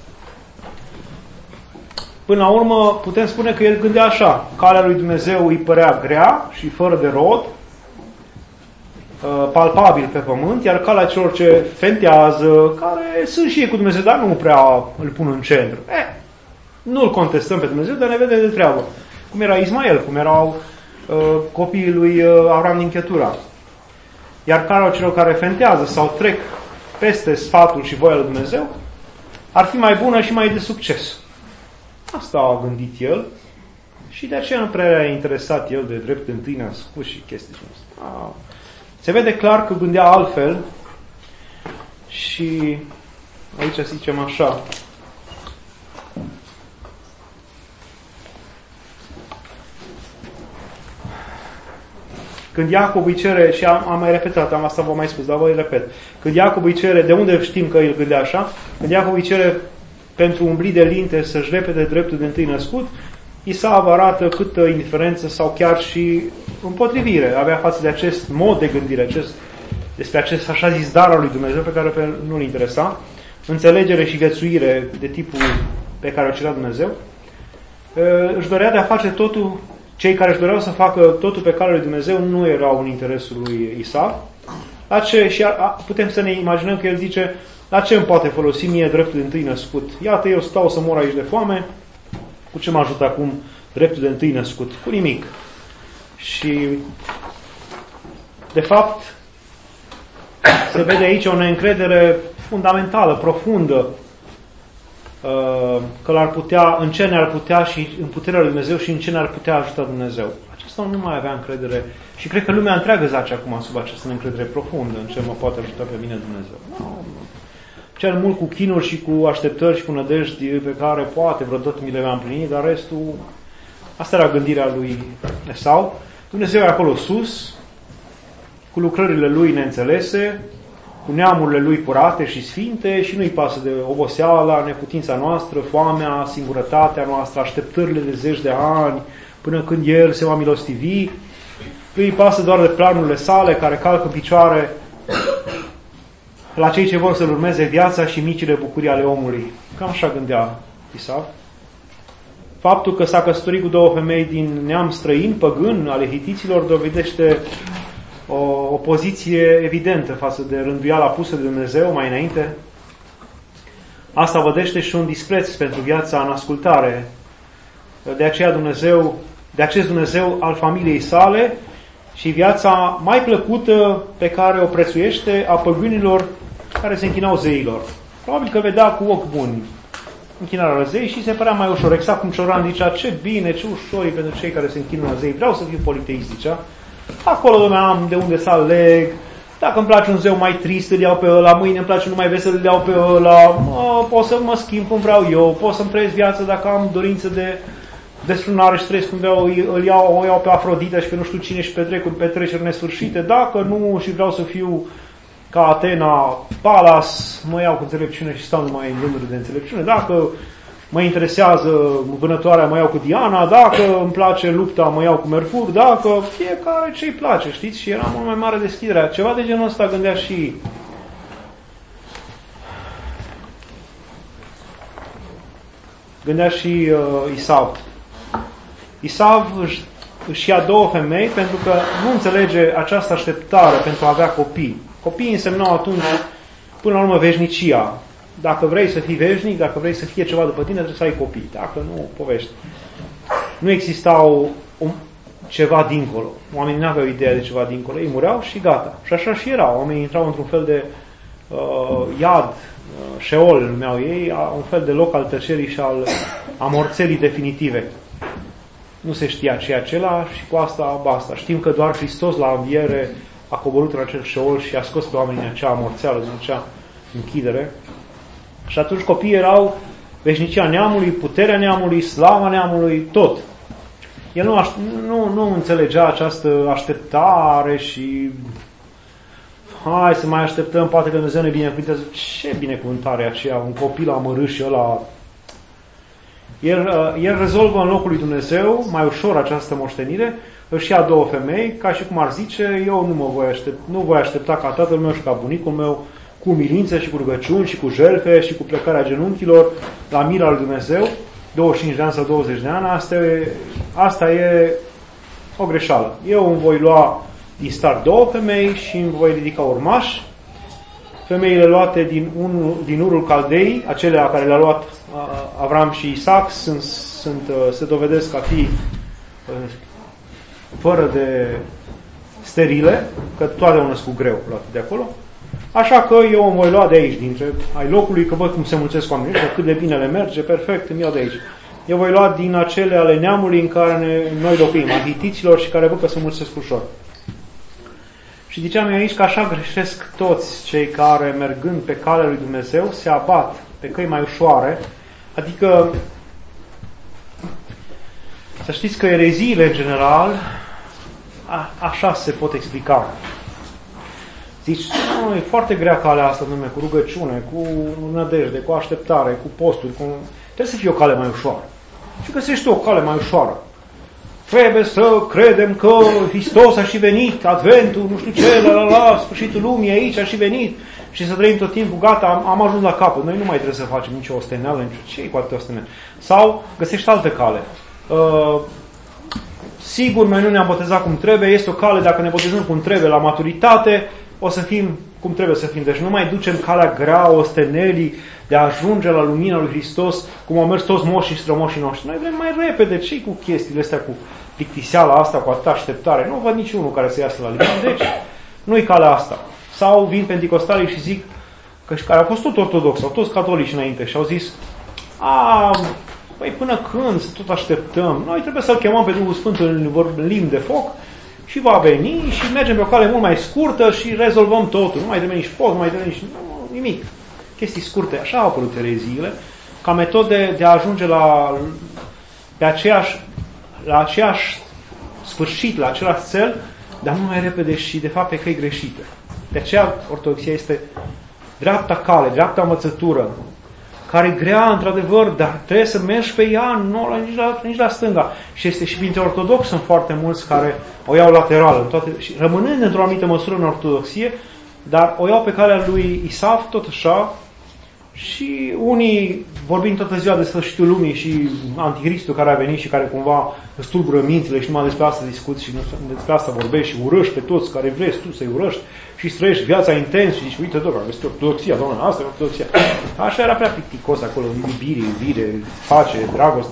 A: până la urmă putem spune că el gândea așa, calea lui Dumnezeu îi părea grea și fără de rod, palpabil pe pământ, iar calea celor ce fentează, care sunt și ei cu Dumnezeu, dar nu prea îl pun în centru. Eh, nu îl contestăm pe Dumnezeu, dar ne vedem de treabă. Cum era Ismael, cum erau uh, copiii lui uh, Avram din Chetura. Iar calea celor care fentează sau trec peste sfatul și voia lui Dumnezeu, ar fi mai bună și mai de succes. Asta a gândit el și de aceea nu prea a interesat el de drept întâi născut și chestii de astea. Se vede clar că gândea altfel Și aici zicem așa. Când Iacov îi cere, și am, am mai repetat, am asta v-am mai spus, dar vă repet. Când Iacov îi cere, de unde știm că el gândea așa? Când Iacov îi cere pentru umbli de linte să-și repete dreptul de întâi născut, Isav arată câtă indiferență sau chiar și împotrivire avea față de acest mod de gândire, acest, despre acest așa zis dar al lui Dumnezeu pe care pe nu-l interesa, înțelegere și viețuire de tipul pe care o cerea Dumnezeu. Își dorea de a face totul. Cei care își doreau să facă totul pe calea lui Dumnezeu nu erau în interesul lui Isav. La ce, și a, a, putem să ne imaginăm că el zice, la ce îmi poate folosi mie dreptul de întâi născut? Iată, eu stau să mor aici de foame, cu ce mă ajută acum dreptul de întâi născut? Cu nimic. Și, de fapt, se vede aici o neîncredere fundamentală, profundă, că l-ar putea, în ce ne-ar putea și în puterea lui Dumnezeu și în ce ne-ar putea ajuta Dumnezeu. Acesta nu mai avea încredere și cred că lumea întreagă zace acum sub această încredere profundă în ce mă poate ajuta pe mine Dumnezeu. Nu, nu. Cel mult cu chinuri și cu așteptări și cu nădejdi pe care poate vreodată mi le va împlini, dar restul, asta era gândirea lui Esau. Dumnezeu e acolo sus, cu lucrările lui neînțelese, cu neamurile lui curate și sfinte și nu-i pasă de oboseala, neputința noastră, foamea, singurătatea noastră, așteptările de zeci de ani, până când El se va milostivi. Lui îi pasă doar de planurile sale care calcă picioare la cei ce vor să-L urmeze viața și micile bucurii ale omului. Cam așa gândea Isav. Faptul că s-a căsătorit cu două femei din neam străin, păgân, ale hitiților, dovedește o, o poziție evidentă față de rânduiala pusă de Dumnezeu mai înainte. Asta vădește și un dispreț pentru viața în ascultare. De aceea Dumnezeu, de acest Dumnezeu al familiei sale și viața mai plăcută pe care o prețuiește a păgânilor care se închinau zeilor. Probabil că vedea cu ochi buni închinarea la zei și se părea mai ușor. Exact cum Cioran zicea, ce bine, ce ușor e pentru cei care se închină la zei. Vreau să fiu politeist, zicea. Acolo, dom'le, am de unde să aleg. Dacă îmi place un zeu mai trist, îl iau pe ăla. Mâine îmi place unul mai vesel, îl iau pe ăla. Mă, pot să mă schimb cum vreau eu. Pot să-mi trăiesc viața dacă am dorință de desfrânare și trăiesc cum vreau. Îl iau, o iau pe Afrodita și pe nu știu cine și petrec cu petreceri nesfârșite. Dacă nu și vreau să fiu ca Atena, Palas, mă iau cu înțelepciune și stau numai în rânduri de înțelepciune. Dacă mă interesează vânătoarea, mă iau cu Diana. Dacă îmi place lupta, mă iau cu Merfur. Dacă fiecare ce-i place, știți? Și era mult mai mare deschiderea. Ceva de genul ăsta gândea și gândea și uh, Isav. Isav își, își ia două femei pentru că nu înțelege această așteptare pentru a avea copii. Copiii însemnau atunci, până la urmă, veșnicia. Dacă vrei să fii veșnic, dacă vrei să fie ceva după tine, trebuie să ai copii. Dacă nu, povești. Nu existau un, ceva dincolo. Oamenii nu aveau ideea de ceva dincolo. Ei mureau și gata. Și așa și era. Oamenii intrau într-un fel de uh, iad, uh, șeol, numeau ei, un fel de loc al tăcerii și al amorțelii definitive. Nu se știa ce e acela și cu asta basta. Știm că doar Hristos la înviere a coborât în acel șeol și a scos pe oamenii în acea amorțeală, din acea închidere. Și atunci copiii erau veșnicia neamului, puterea neamului, slava neamului, tot. El nu, aș, nu, nu înțelegea această așteptare și hai să mai așteptăm, poate că Dumnezeu ne binecuvântează. Ce binecuvântare e aceea, un copil amărât și ăla. El, el rezolvă în locul lui Dumnezeu mai ușor această moștenire, își ia două femei, ca și cum ar zice, eu nu mă voi aștepta, nu voi aștepta ca tatăl meu și ca bunicul meu, cu umilință și cu rugăciuni și cu jertfe și cu plecarea genunchilor la mila lui Dumnezeu, douăzeci și cinci de ani sau douăzeci de ani, asta e, asta e o greșeală. Eu îmi voi lua din start două femei și îmi voi ridica urmași. Femeile luate din, un, din Urul Caldei, acelea care le-a luat Avram și Isaac, sunt, sunt, se dovedesc a fi fără de sterile, că toate au născut greu luate de acolo. Așa că eu îmi voi lua de aici, dintre ai locului, că văd cum se mulțesc oamenii ăștia, cât de bine le merge, perfect, îmi iau de aici. Eu voi lua din acele ale neamului în care ne, noi locuim, a hitiților și care văd că se mulțesc ușor. Și ziceam eu aici că așa greșesc toți cei care, mergând pe calea lui Dumnezeu, se abat pe căi mai ușoare, adică să știți că ereziile, în general, a, așa se pot explica. Zici, nu, e foarte grea calea asta, nume, cu rugăciune, cu nădejde, cu așteptare, cu posturi, cu... trebuie să fie o cale mai ușoară. Și găsești o cale mai ușoară. Trebuie să credem că Hristos a și venit, Adventul, nu știu ce, la, la, la, sfârșitul lumii aici a și venit și să trăim tot timpul, gata, am, am ajuns la capăt. Noi nu mai trebuie să facem nicio osteneală, nicio ce e cu atâtea osteneală. Sau găsești altă cale. Uh, sigur, noi nu ne-am botezat cum trebuie, este o cale, dacă ne botezăm cum trebuie la maturitate, o să fim cum trebuie să fim. Deci nu mai ducem calea grea, ostenelii, de a ajunge la lumina lui Hristos, cum au mers toți moșii și strămoșii noștri. Noi vrem mai repede. Ce-i cu chestiile astea, cu plictiseala asta, cu atâta așteptare? Nu văd niciunul care să iasă la lumină. Deci, nu-i calea asta. Sau vin penticostalii și zic, că care au fost tot ortodoxi, sau toți catolici înainte, și au zis, a, păi până când să tot așteptăm? Noi trebuie să-L chemăm pe Duhul Sfânt în limb de foc și va veni și mergem pe o cale mult mai scurtă și rezolvăm totul. Nu mai trebuie nici foc, nu mai trebuie nici nimic. Chestii scurte. Așa au apărut ereziile, ca metode de a ajunge la, pe aceeași, la aceeași sfârșit, la același cel, dar mult mai repede și, de fapt, pe căi greșite. De aceea, ortodoxia este dreapta cale, dreapta învățătură, care e grea, într-adevăr, dar trebuie să mergi pe ea, nu la, nici, la, nici la stânga. Și este și printre ortodoxi, sunt foarte mulți care o iau lateral, în toate, și rămânând într-o anumită măsură în ortodoxie, dar o iau pe calea lui Isaf, tot așa, și unii, vorbind toată ziua de sfârșitul lumii și anticristul care a venit și care cumva îți tulbură mințile și numai despre asta discuți și despre asta vorbești și urăști pe toți care vrei tu să-i urăști și trăiești viața intens și zici, uite, doamne, este ortodoxia, doamne, asta e ortodoxia. Așa era prea plicticos acolo, iubire, iubire, pace, dragoste.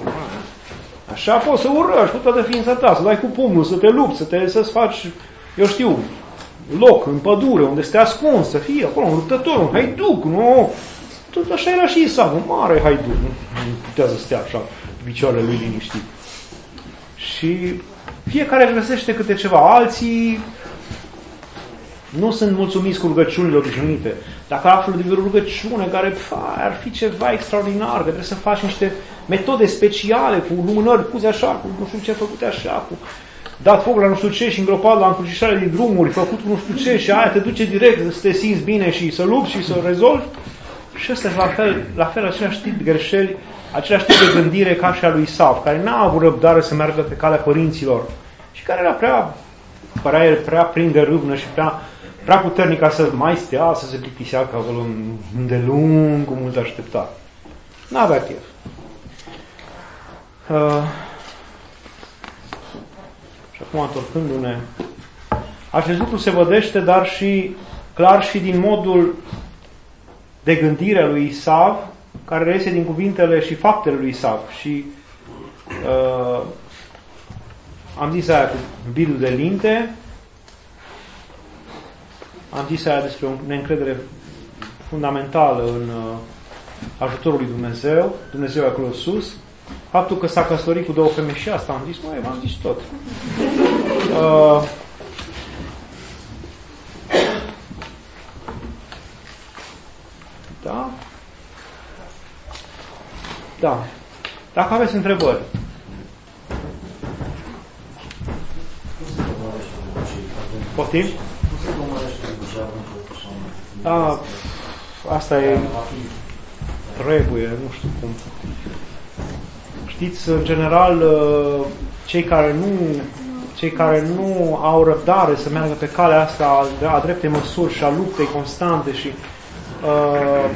A: Așa poți să urăști cu toată ființa ta, să dai cu pumnul, să te lupți, să te, să-ți faci, eu știu, loc în pădure, unde să te ascunzi, să fie acolo un luptător, un haiduc, nu? Tot așa era și Isaf, un mare haiduc, nu putea să stea așa, picioarele lui liniștit. Și fiecare își găsește câte ceva, alții nu sunt mulțumiți cu rugăciunile obișnuite. Dacă află de o rugăciune care pfa, ar fi ceva extraordinar, că trebuie să faci niște metode speciale, cu lumânări puse așa, cu nu știu ce făcute așa, cu dat foc la nu știu ce și îngropat la încrucișare din drumuri, făcut cu nu știu ce și aia te duce direct să te simți bine și să lupți și să rezolvi. Și ăsta e la fel, la fel același tip de greșeli, același tip de gândire ca și a lui Isaf, care n-a avut răbdare să meargă pe calea părinților și care era prea, părea el prea plin de râvnă și prea, prea puternic ca să mai stea, să se plictisească acolo îndelung, cu mult așteptare. N-avea chef. Uh, și acum, întorcându-ne, acest lucru se vădește, dar și clar și din modul de gândire a lui Isaf, care reiese din cuvintele și faptele lui Isaf. Și uh, am zis aia cu vidul de linte, am zis aia despre o neîncredere fundamentală în uh, ajutorul lui Dumnezeu, Dumnezeu acolo sus, faptul că s-a căsătorit cu două femei și asta am zis, măi, v-am zis tot. Uh, Da? Da. Dacă aveți întrebări. Poftim? Da, asta e trebuie, nu știu cum. Știți, în general, cei care nu cei care nu au răbdare să meargă pe calea asta a dreptei măsuri și a luptei constante și Uh,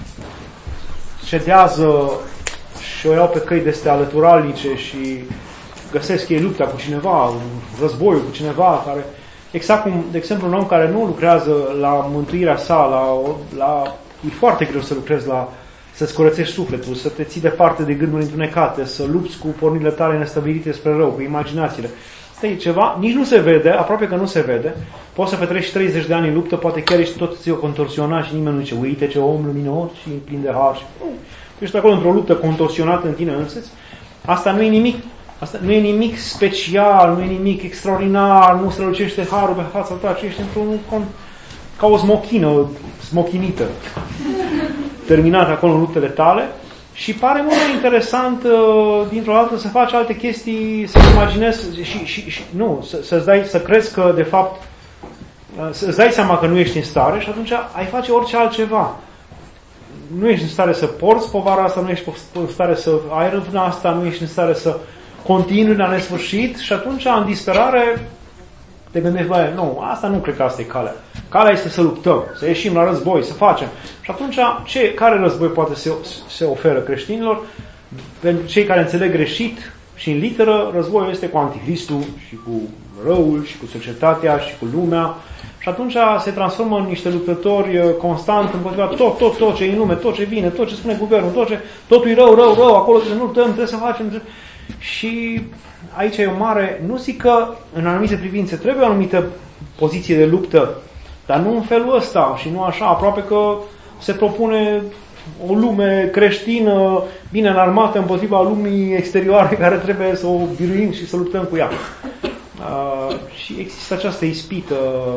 A: cedează și o iau pe căi de alăturalnice și găsesc ei lupta cu cineva, războiul cu cineva care, exact cum, de exemplu, un om care nu lucrează la mântuirea sa, la, la, e foarte greu să lucrezi la, să-ți curățești sufletul, să te ții departe de gânduri întunecate, să lupți cu pornirile tale nestabilite spre rău, cu imaginațiile. Asta e ceva, nici nu se vede, aproape că nu se vede. Poți să petreci treizeci de ani în luptă, poate chiar ești tot ți-o contorsionat și nimeni nu zice, uite ce om luminos și plin de har. Și, nu, tu ești acolo într-o luptă contorsionată în tine însăți. Asta nu e nimic Asta nu e nimic special, nu e nimic extraordinar, nu se lucește harul pe fața ta, ci ești într-un ca o smochină, smochinită, terminată acolo în luptele tale. Și pare mult mai interesant uh, dintr-o dată să faci alte chestii, să-ți imaginezi și, și, și nu, să, să-ți dai, să crezi că de fapt uh, să-ți dai seama că nu ești în stare și atunci ai face orice altceva. Nu ești în stare să porți povara asta, nu ești în stare să ai râvna asta, nu ești în stare să continui la nesfârșit și atunci în disperare te gândești, bă, nu, asta nu cred că asta e calea. Calea este să luptăm, să ieșim la război, să facem. Și atunci, ce, care război poate să se oferă creștinilor? Pentru cei care înțeleg greșit și în literă, războiul este cu anticristul și cu răul și cu societatea și cu lumea. Și atunci se transformă în niște luptători constant împotriva tot, tot, tot ce e în lume, tot ce vine, tot ce spune guvernul, tot ce, totul e rău, rău, rău, acolo nu luptăm, trebuie să facem. Trebuie... Și aici e o mare, nu zic că în anumite privințe trebuie o anumită poziție de luptă, dar nu în felul ăsta și nu așa, aproape că se propune o lume creștină bine înarmată împotriva lumii exterioare care trebuie să o biruim și să luptăm cu ea. Uh, și există această ispită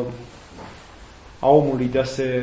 A: a omului de a se,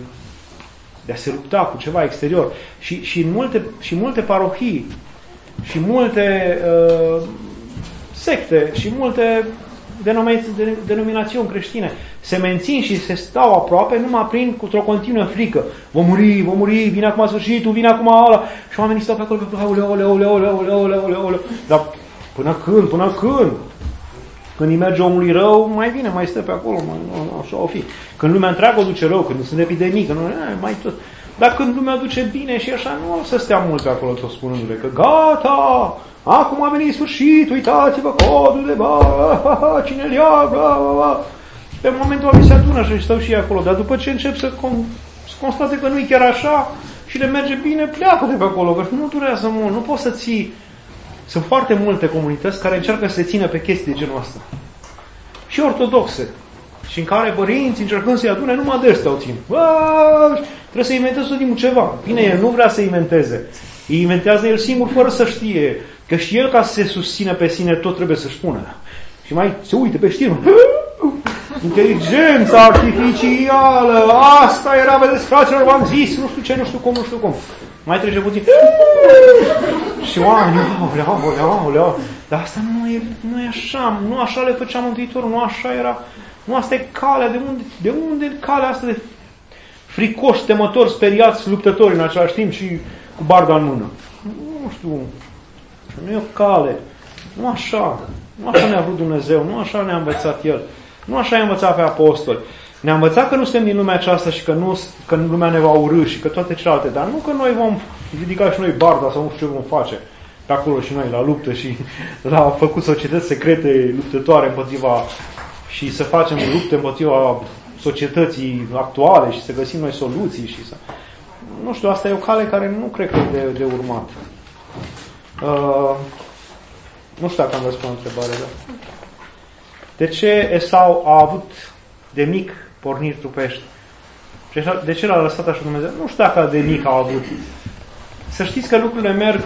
A: de a se lupta cu ceva exterior. Și, și, în, multe, și multe parohii și multe uh, secte și multe denominațiuni creștine se mențin și se stau aproape numai prin cu o continuă frică. Vom muri, vom muri, vine acum sfârșitul, vine acum ăla. Și oamenii stau pe acolo pe ole, ole, ole, ole, ole, ole, ole, ole. Dar până când, până când? Când îi merge omului rău, mai bine, mai stă pe acolo, mai, așa o fi. Când lumea întreagă o duce rău, când sunt epidemii, când nu, mai tot. Dar când lumea duce bine și așa, nu o să stea mult pe acolo tot spunându-le că gata, acum a venit sfârșit, uitați-vă codul de ba, cine-l ia, bla, bla, bla. Pe momentul ăla se adună și stau și acolo, dar după ce încep să, con- să constate că nu e chiar așa și le merge bine, pleacă de pe acolo, că nu durează mult, nu poți să ții. Sunt foarte multe comunități care încearcă să se țină pe chestii de genul ăsta. Și ortodoxe. Și în care părinții, încercând să-i adune, numai de ăsta o țin. Bă, trebuie să inventeze tot timpul ceva. Bine, el nu vrea să inventeze. Îi inventează el singur fără să știe. Că și el, ca să se susțină pe sine, tot trebuie să spună. Și mai se uite pe știri. Inteligența artificială, asta era, vedeți, fraților, v-am zis, nu știu ce, nu știu cum, nu știu cum. Mai trece puțin. Și oamenii, aolea, aolea, aolea. Dar asta nu e, nu e așa, nu așa le făcea Mântuitorul, nu așa era. Nu, asta e calea, de unde, de unde e calea asta de fricoși, temători, speriați, luptători în același timp și cu barda în mână. Nu știu, nu e o cale, nu așa, nu așa ne-a vrut Dumnezeu, nu așa ne-a învățat El, nu așa i-a învățat pe apostoli. Ne-a învățat că nu suntem din lumea aceasta și că, nu, că lumea ne va urâ și că toate celelalte, dar nu că noi vom ridica și noi barda sau nu știu ce vom face pe acolo și noi la luptă și la făcut societăți secrete luptătoare împotriva și să facem lupte împotriva societății actuale și să găsim noi soluții și să... Nu știu, asta e o cale care nu cred că e de, de urmat. Uh, nu știu dacă am răspuns la întrebare, dar... De ce Esau a avut de mic porniri trupești? De ce l-a lăsat așa Dumnezeu? Nu știu dacă de mic a avut. Să știți că lucrurile merg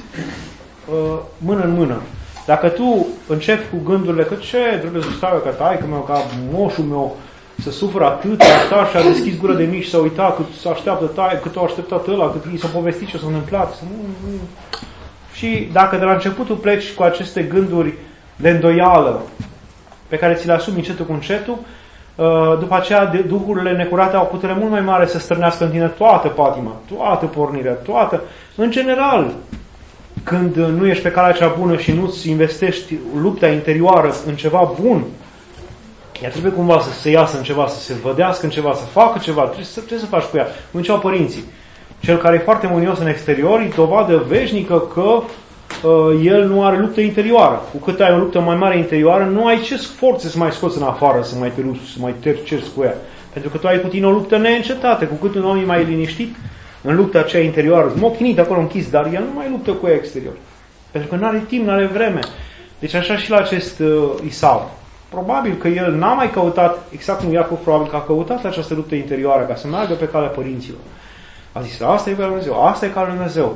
A: uh, mână în mână. Dacă tu începi cu gândurile că ce trebuie să stau ca taică meu, ca moșul meu să sufără atât, așa și a deschis gură de mici, să uita cât să așteaptă tai, cât o așteptat ăla, cât i s-a povestit ce s-a întâmplat. Să nu, nu. Și dacă de la începutul pleci cu aceste gânduri de îndoială pe care ți le asumi încetul cu încetul, după aceea duhurile necurate au putere mult mai mare să stârnească în tine toată patima, toată pornirea, toată. În general, când nu ești pe calea cea bună și nu-ți investești lupta interioară în ceva bun, ea trebuie cumva să se iasă în ceva, să se vădească în ceva, să facă ceva, trebuie să, trebuie să faci cu ea. Cum ziceau părinții, cel care e foarte mânios în exterior, e dovadă veșnică că uh, el nu are luptă interioară. Cu cât ai o luptă mai mare interioară, nu ai ce forțe să mai scoți în afară, să mai te lupți, să mai te cerci cu ea. Pentru că tu ai cu tine o luptă neîncetată. Cu cât un om e mai liniștit în lupta aceea interioară, mochinit acolo închis, dar el nu mai luptă cu ea exterior. Pentru că nu are timp, nu are vreme. Deci așa și la acest uh, Isau. Probabil că el n-a mai căutat, exact cum Iacov probabil că a căutat această luptă interioară ca să meargă pe calea părinților. A zis, asta e calea lui Dumnezeu, asta e calea lui Dumnezeu.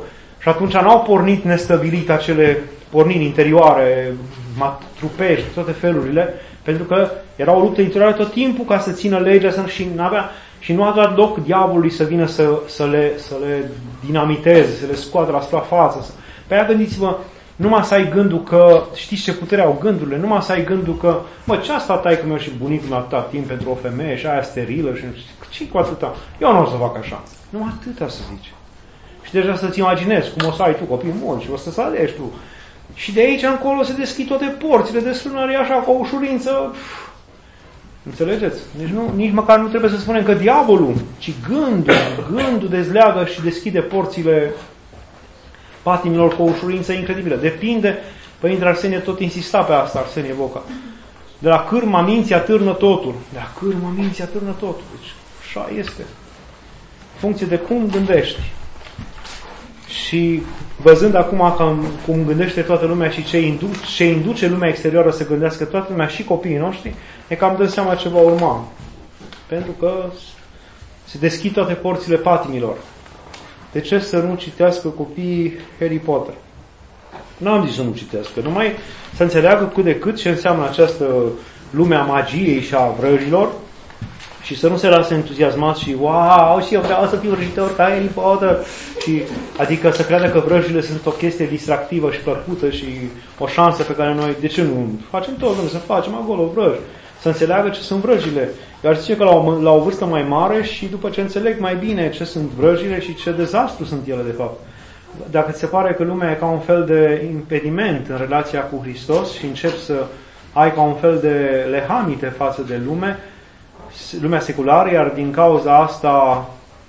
A: Și atunci n-au pornit nestăbilit acele porniri interioare, trupești, toate felurile, pentru că era o luptă interioară tot timpul ca să țină legea și, n-avea, și nu a dat loc diavolului să vină să, să, le, să le dinamiteze, să le scoată la suprafață. Pe aia gândiți-vă, numai să ai gândul că, știți ce putere au gândurile, numai să ai gândul că, mă, ce a stat taică meu și bunicul meu atâta timp pentru o femeie și aia sterilă și ce cu atâta? Eu nu o să fac așa. Numai atâta să zice. Și deja să-ți imaginezi cum o să ai tu copii mulți și o să-ți alegi tu. Și de aici încolo se deschid toate porțile de slunărie așa cu o ușurință. Înțelegeți? Deci nu, nici măcar nu trebuie să spunem că diavolul, ci gândul, gândul dezleagă și deschide porțile patimilor cu o ușurință incredibilă. Depinde, Părintele Arsenie tot insista pe asta, Arsenie Boca. De la cârma minții atârnă totul. De la cârma minții atârnă totul. Deci așa este. În funcție de cum gândești. Și văzând acum cum gândește toată lumea și ce induce, ce induce lumea exterioară să gândească toată lumea și copiii noștri, ne cam dăm seama ce va urma. Pentru că se deschid toate porțile patimilor. De ce să nu citească copiii Harry Potter? N-am zis să nu citească, numai să înțeleagă cât de cât ce înseamnă această lume a magiei și a vrăjilor și să nu se lase entuziasmați și wow, și eu vreau să fiu vrăjitor ca Harry Potter. Și, adică să creadă că vrăjile sunt o chestie distractivă și plăcută și o șansă pe care noi, de ce nu facem tot, să facem acolo vrăji. Să înțeleagă ce sunt vrăjile. Iar zice că la o, la o vârstă mai mare și după ce înțeleg mai bine ce sunt vrăjile și ce dezastru sunt ele de fapt. Dacă ți se pare că lumea e ca un fel de impediment în relația cu Hristos și începi să ai ca un fel de lehamite față de lume, lumea seculară, iar din cauza asta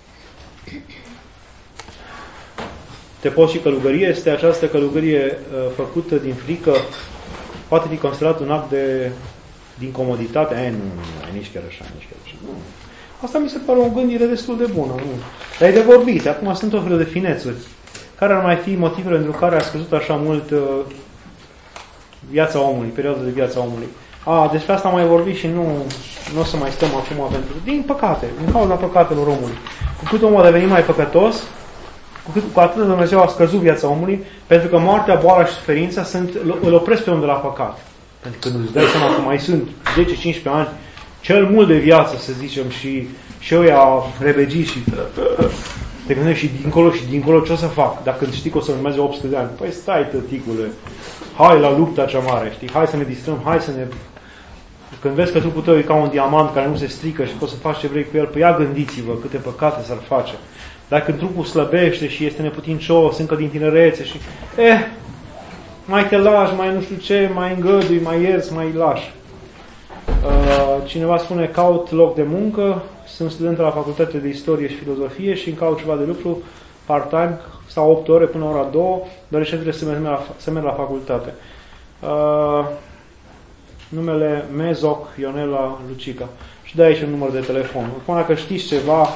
A: te poți și călugărie, este această călugărie uh, făcută din frică, poate fi considerat un act de din comoditate. E, nu, nu, nu, nici chiar așa, nici chiar așa. Nu. Asta mi se pare o gândire destul de bună. Nu. Dar e de vorbit. Acum sunt o felul de finețuri. Care ar mai fi motivele pentru care a scăzut așa mult uh, viața omului, perioada de viața omului? A, despre asta am mai vorbit și nu, nu o să mai stăm acum pentru... Din păcate, din cauza păcatelor omului. Cu cât omul a devenit mai păcătos, cu, cât, cu atât Dumnezeu a scăzut viața omului, pentru că moartea, boala și suferința sunt, îl opresc pe om de la păcat. Pentru că nu-ți dai seama că mai sunt zece cincisprezece ani, cel mult de viață, să zicem, și, și ăia rebegii și te gândești și dincolo și dincolo ce o să fac, dacă știi că o să urmeze opt sute de ani. Păi stai, tăticule, hai la lupta cea mare, știi? Hai să ne distrăm, hai să ne... Când vezi că trupul tău e ca un diamant care nu se strică și poți să faci ce vrei cu el, păi ia gândiți-vă câte păcate s-ar face. Dar când trupul slăbește și este neputincios, încă din tinerețe și... Eh, mai te lași, mai nu știu ce, mai îngădui, mai ierți, mai lași. Uh, cineva spune, caut loc de muncă, sunt student la Facultatea de Istorie și Filozofie și îmi caut ceva de lucru part-time, sau opt ore până ora două, deoarece trebuie să merg la, să merg la facultate. Uh, numele Mezoc Ionela Lucica. Și de aici un număr de telefon. Acum, dacă știți ceva,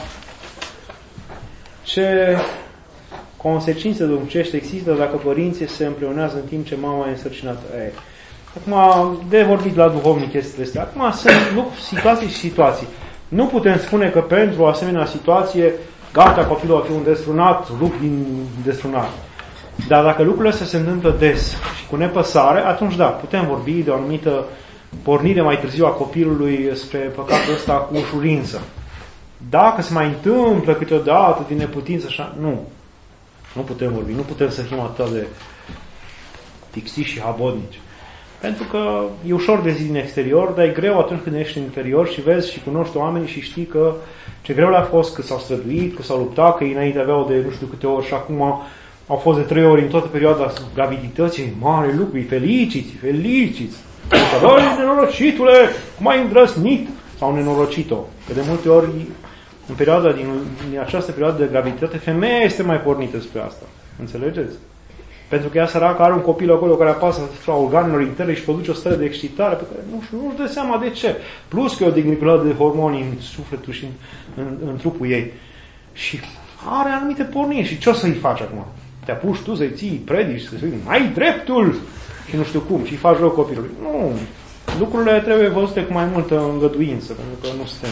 A: ce consecințe domnicești există dacă părinții se împreunează în timp ce mama e însărcinată? Ei. Acum, de vorbit la duhovnic chestiile astea. Acum sunt situații și situații. Nu putem spune că pentru o asemenea situație, gata, copilul va fi un destrunat, rup din destrunat. Dar dacă lucrurile astea se întâmplă des și cu nepăsare, atunci da, putem vorbi de o anumită pornire mai târziu a copilului spre păcatul ăsta cu ușurință. Dacă se mai întâmplă câteodată din neputință, așa, nu. Nu putem vorbi, nu putem să fim atât de fixiși și habodnici. Pentru că e ușor de zi din exterior, dar e greu atunci când ești în interior și vezi și cunoști oamenii și știi că ce greu le-a fost, că s-au străduit, că s-au luptat, că ei înainte aveau de nu știu câte ori și acum au fost de trei ori în toată perioada gravidității. Mare lucru, îi feliciți, feliciți! Dă-i, nenorocitule, cum ai îndrăznit? Sau nenorocit-o. Că de multe ori, în perioada din, din această perioadă de graviditate, femeia este mai pornită spre asta. Înțelegeți? Pentru că ea săracă are un copil acolo care apasă asupra organelor interne și produce o stare de excitare pe care nu, nu-și dă seama de ce. Plus că e o dignitate de hormoni în sufletul și în, în, în trupul ei. Și are anumite porniri. Și ce o să-i faci acum? Te apuci tu să-i ții predici, să-i spui, n-ai dreptul! Și nu știu cum. Și faci rău copilului. Nu. Lucrurile trebuie văzute cu mai multă îngăduință, pentru că nu suntem,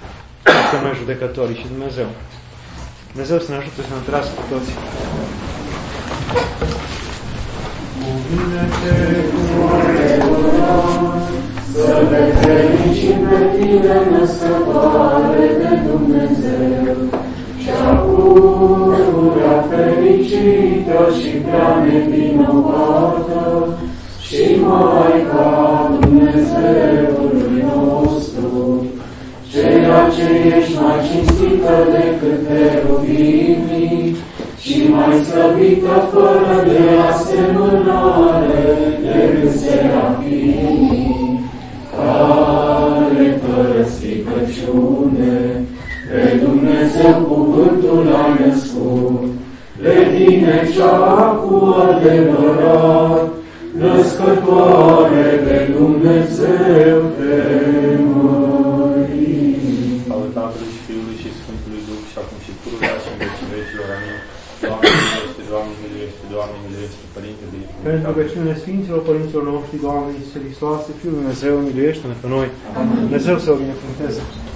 A: suntem noi judecătorii și Dumnezeu. Dumnezeu să ne ajute să ne întrească cu toții. Cuvine-te cu
B: adevărat, să ne fericim pe tine, născătoare de Dumnezeu, cea pururea fericită și prea nevinovată, și Maica Dumnezeului nostru, ceea ce ești mai cinstită decât cherubimii și mai slăvită fără de asemănare decât serafimii, care fără stricăciune pe Dumnezeu cuvântul ai născut, pe tine cea cu adevărat, născătoare de Dumnezeu te mărim.
C: Slavă Tatălui și Fiului și Sfântului Duh și acum și pururea și în vecii vecilor. Amin. Doamne miluiește, Doamne miluiește, Doamne miluiește, Părinte de Iisus.
A: pentru rugăciunile Sfinților Părinților noștri, Doamne Iisuse Hristoase, Fiul Dumnezeu, miluiește-ne pe noi. Amin. Dumnezeu să o binecuvânteze.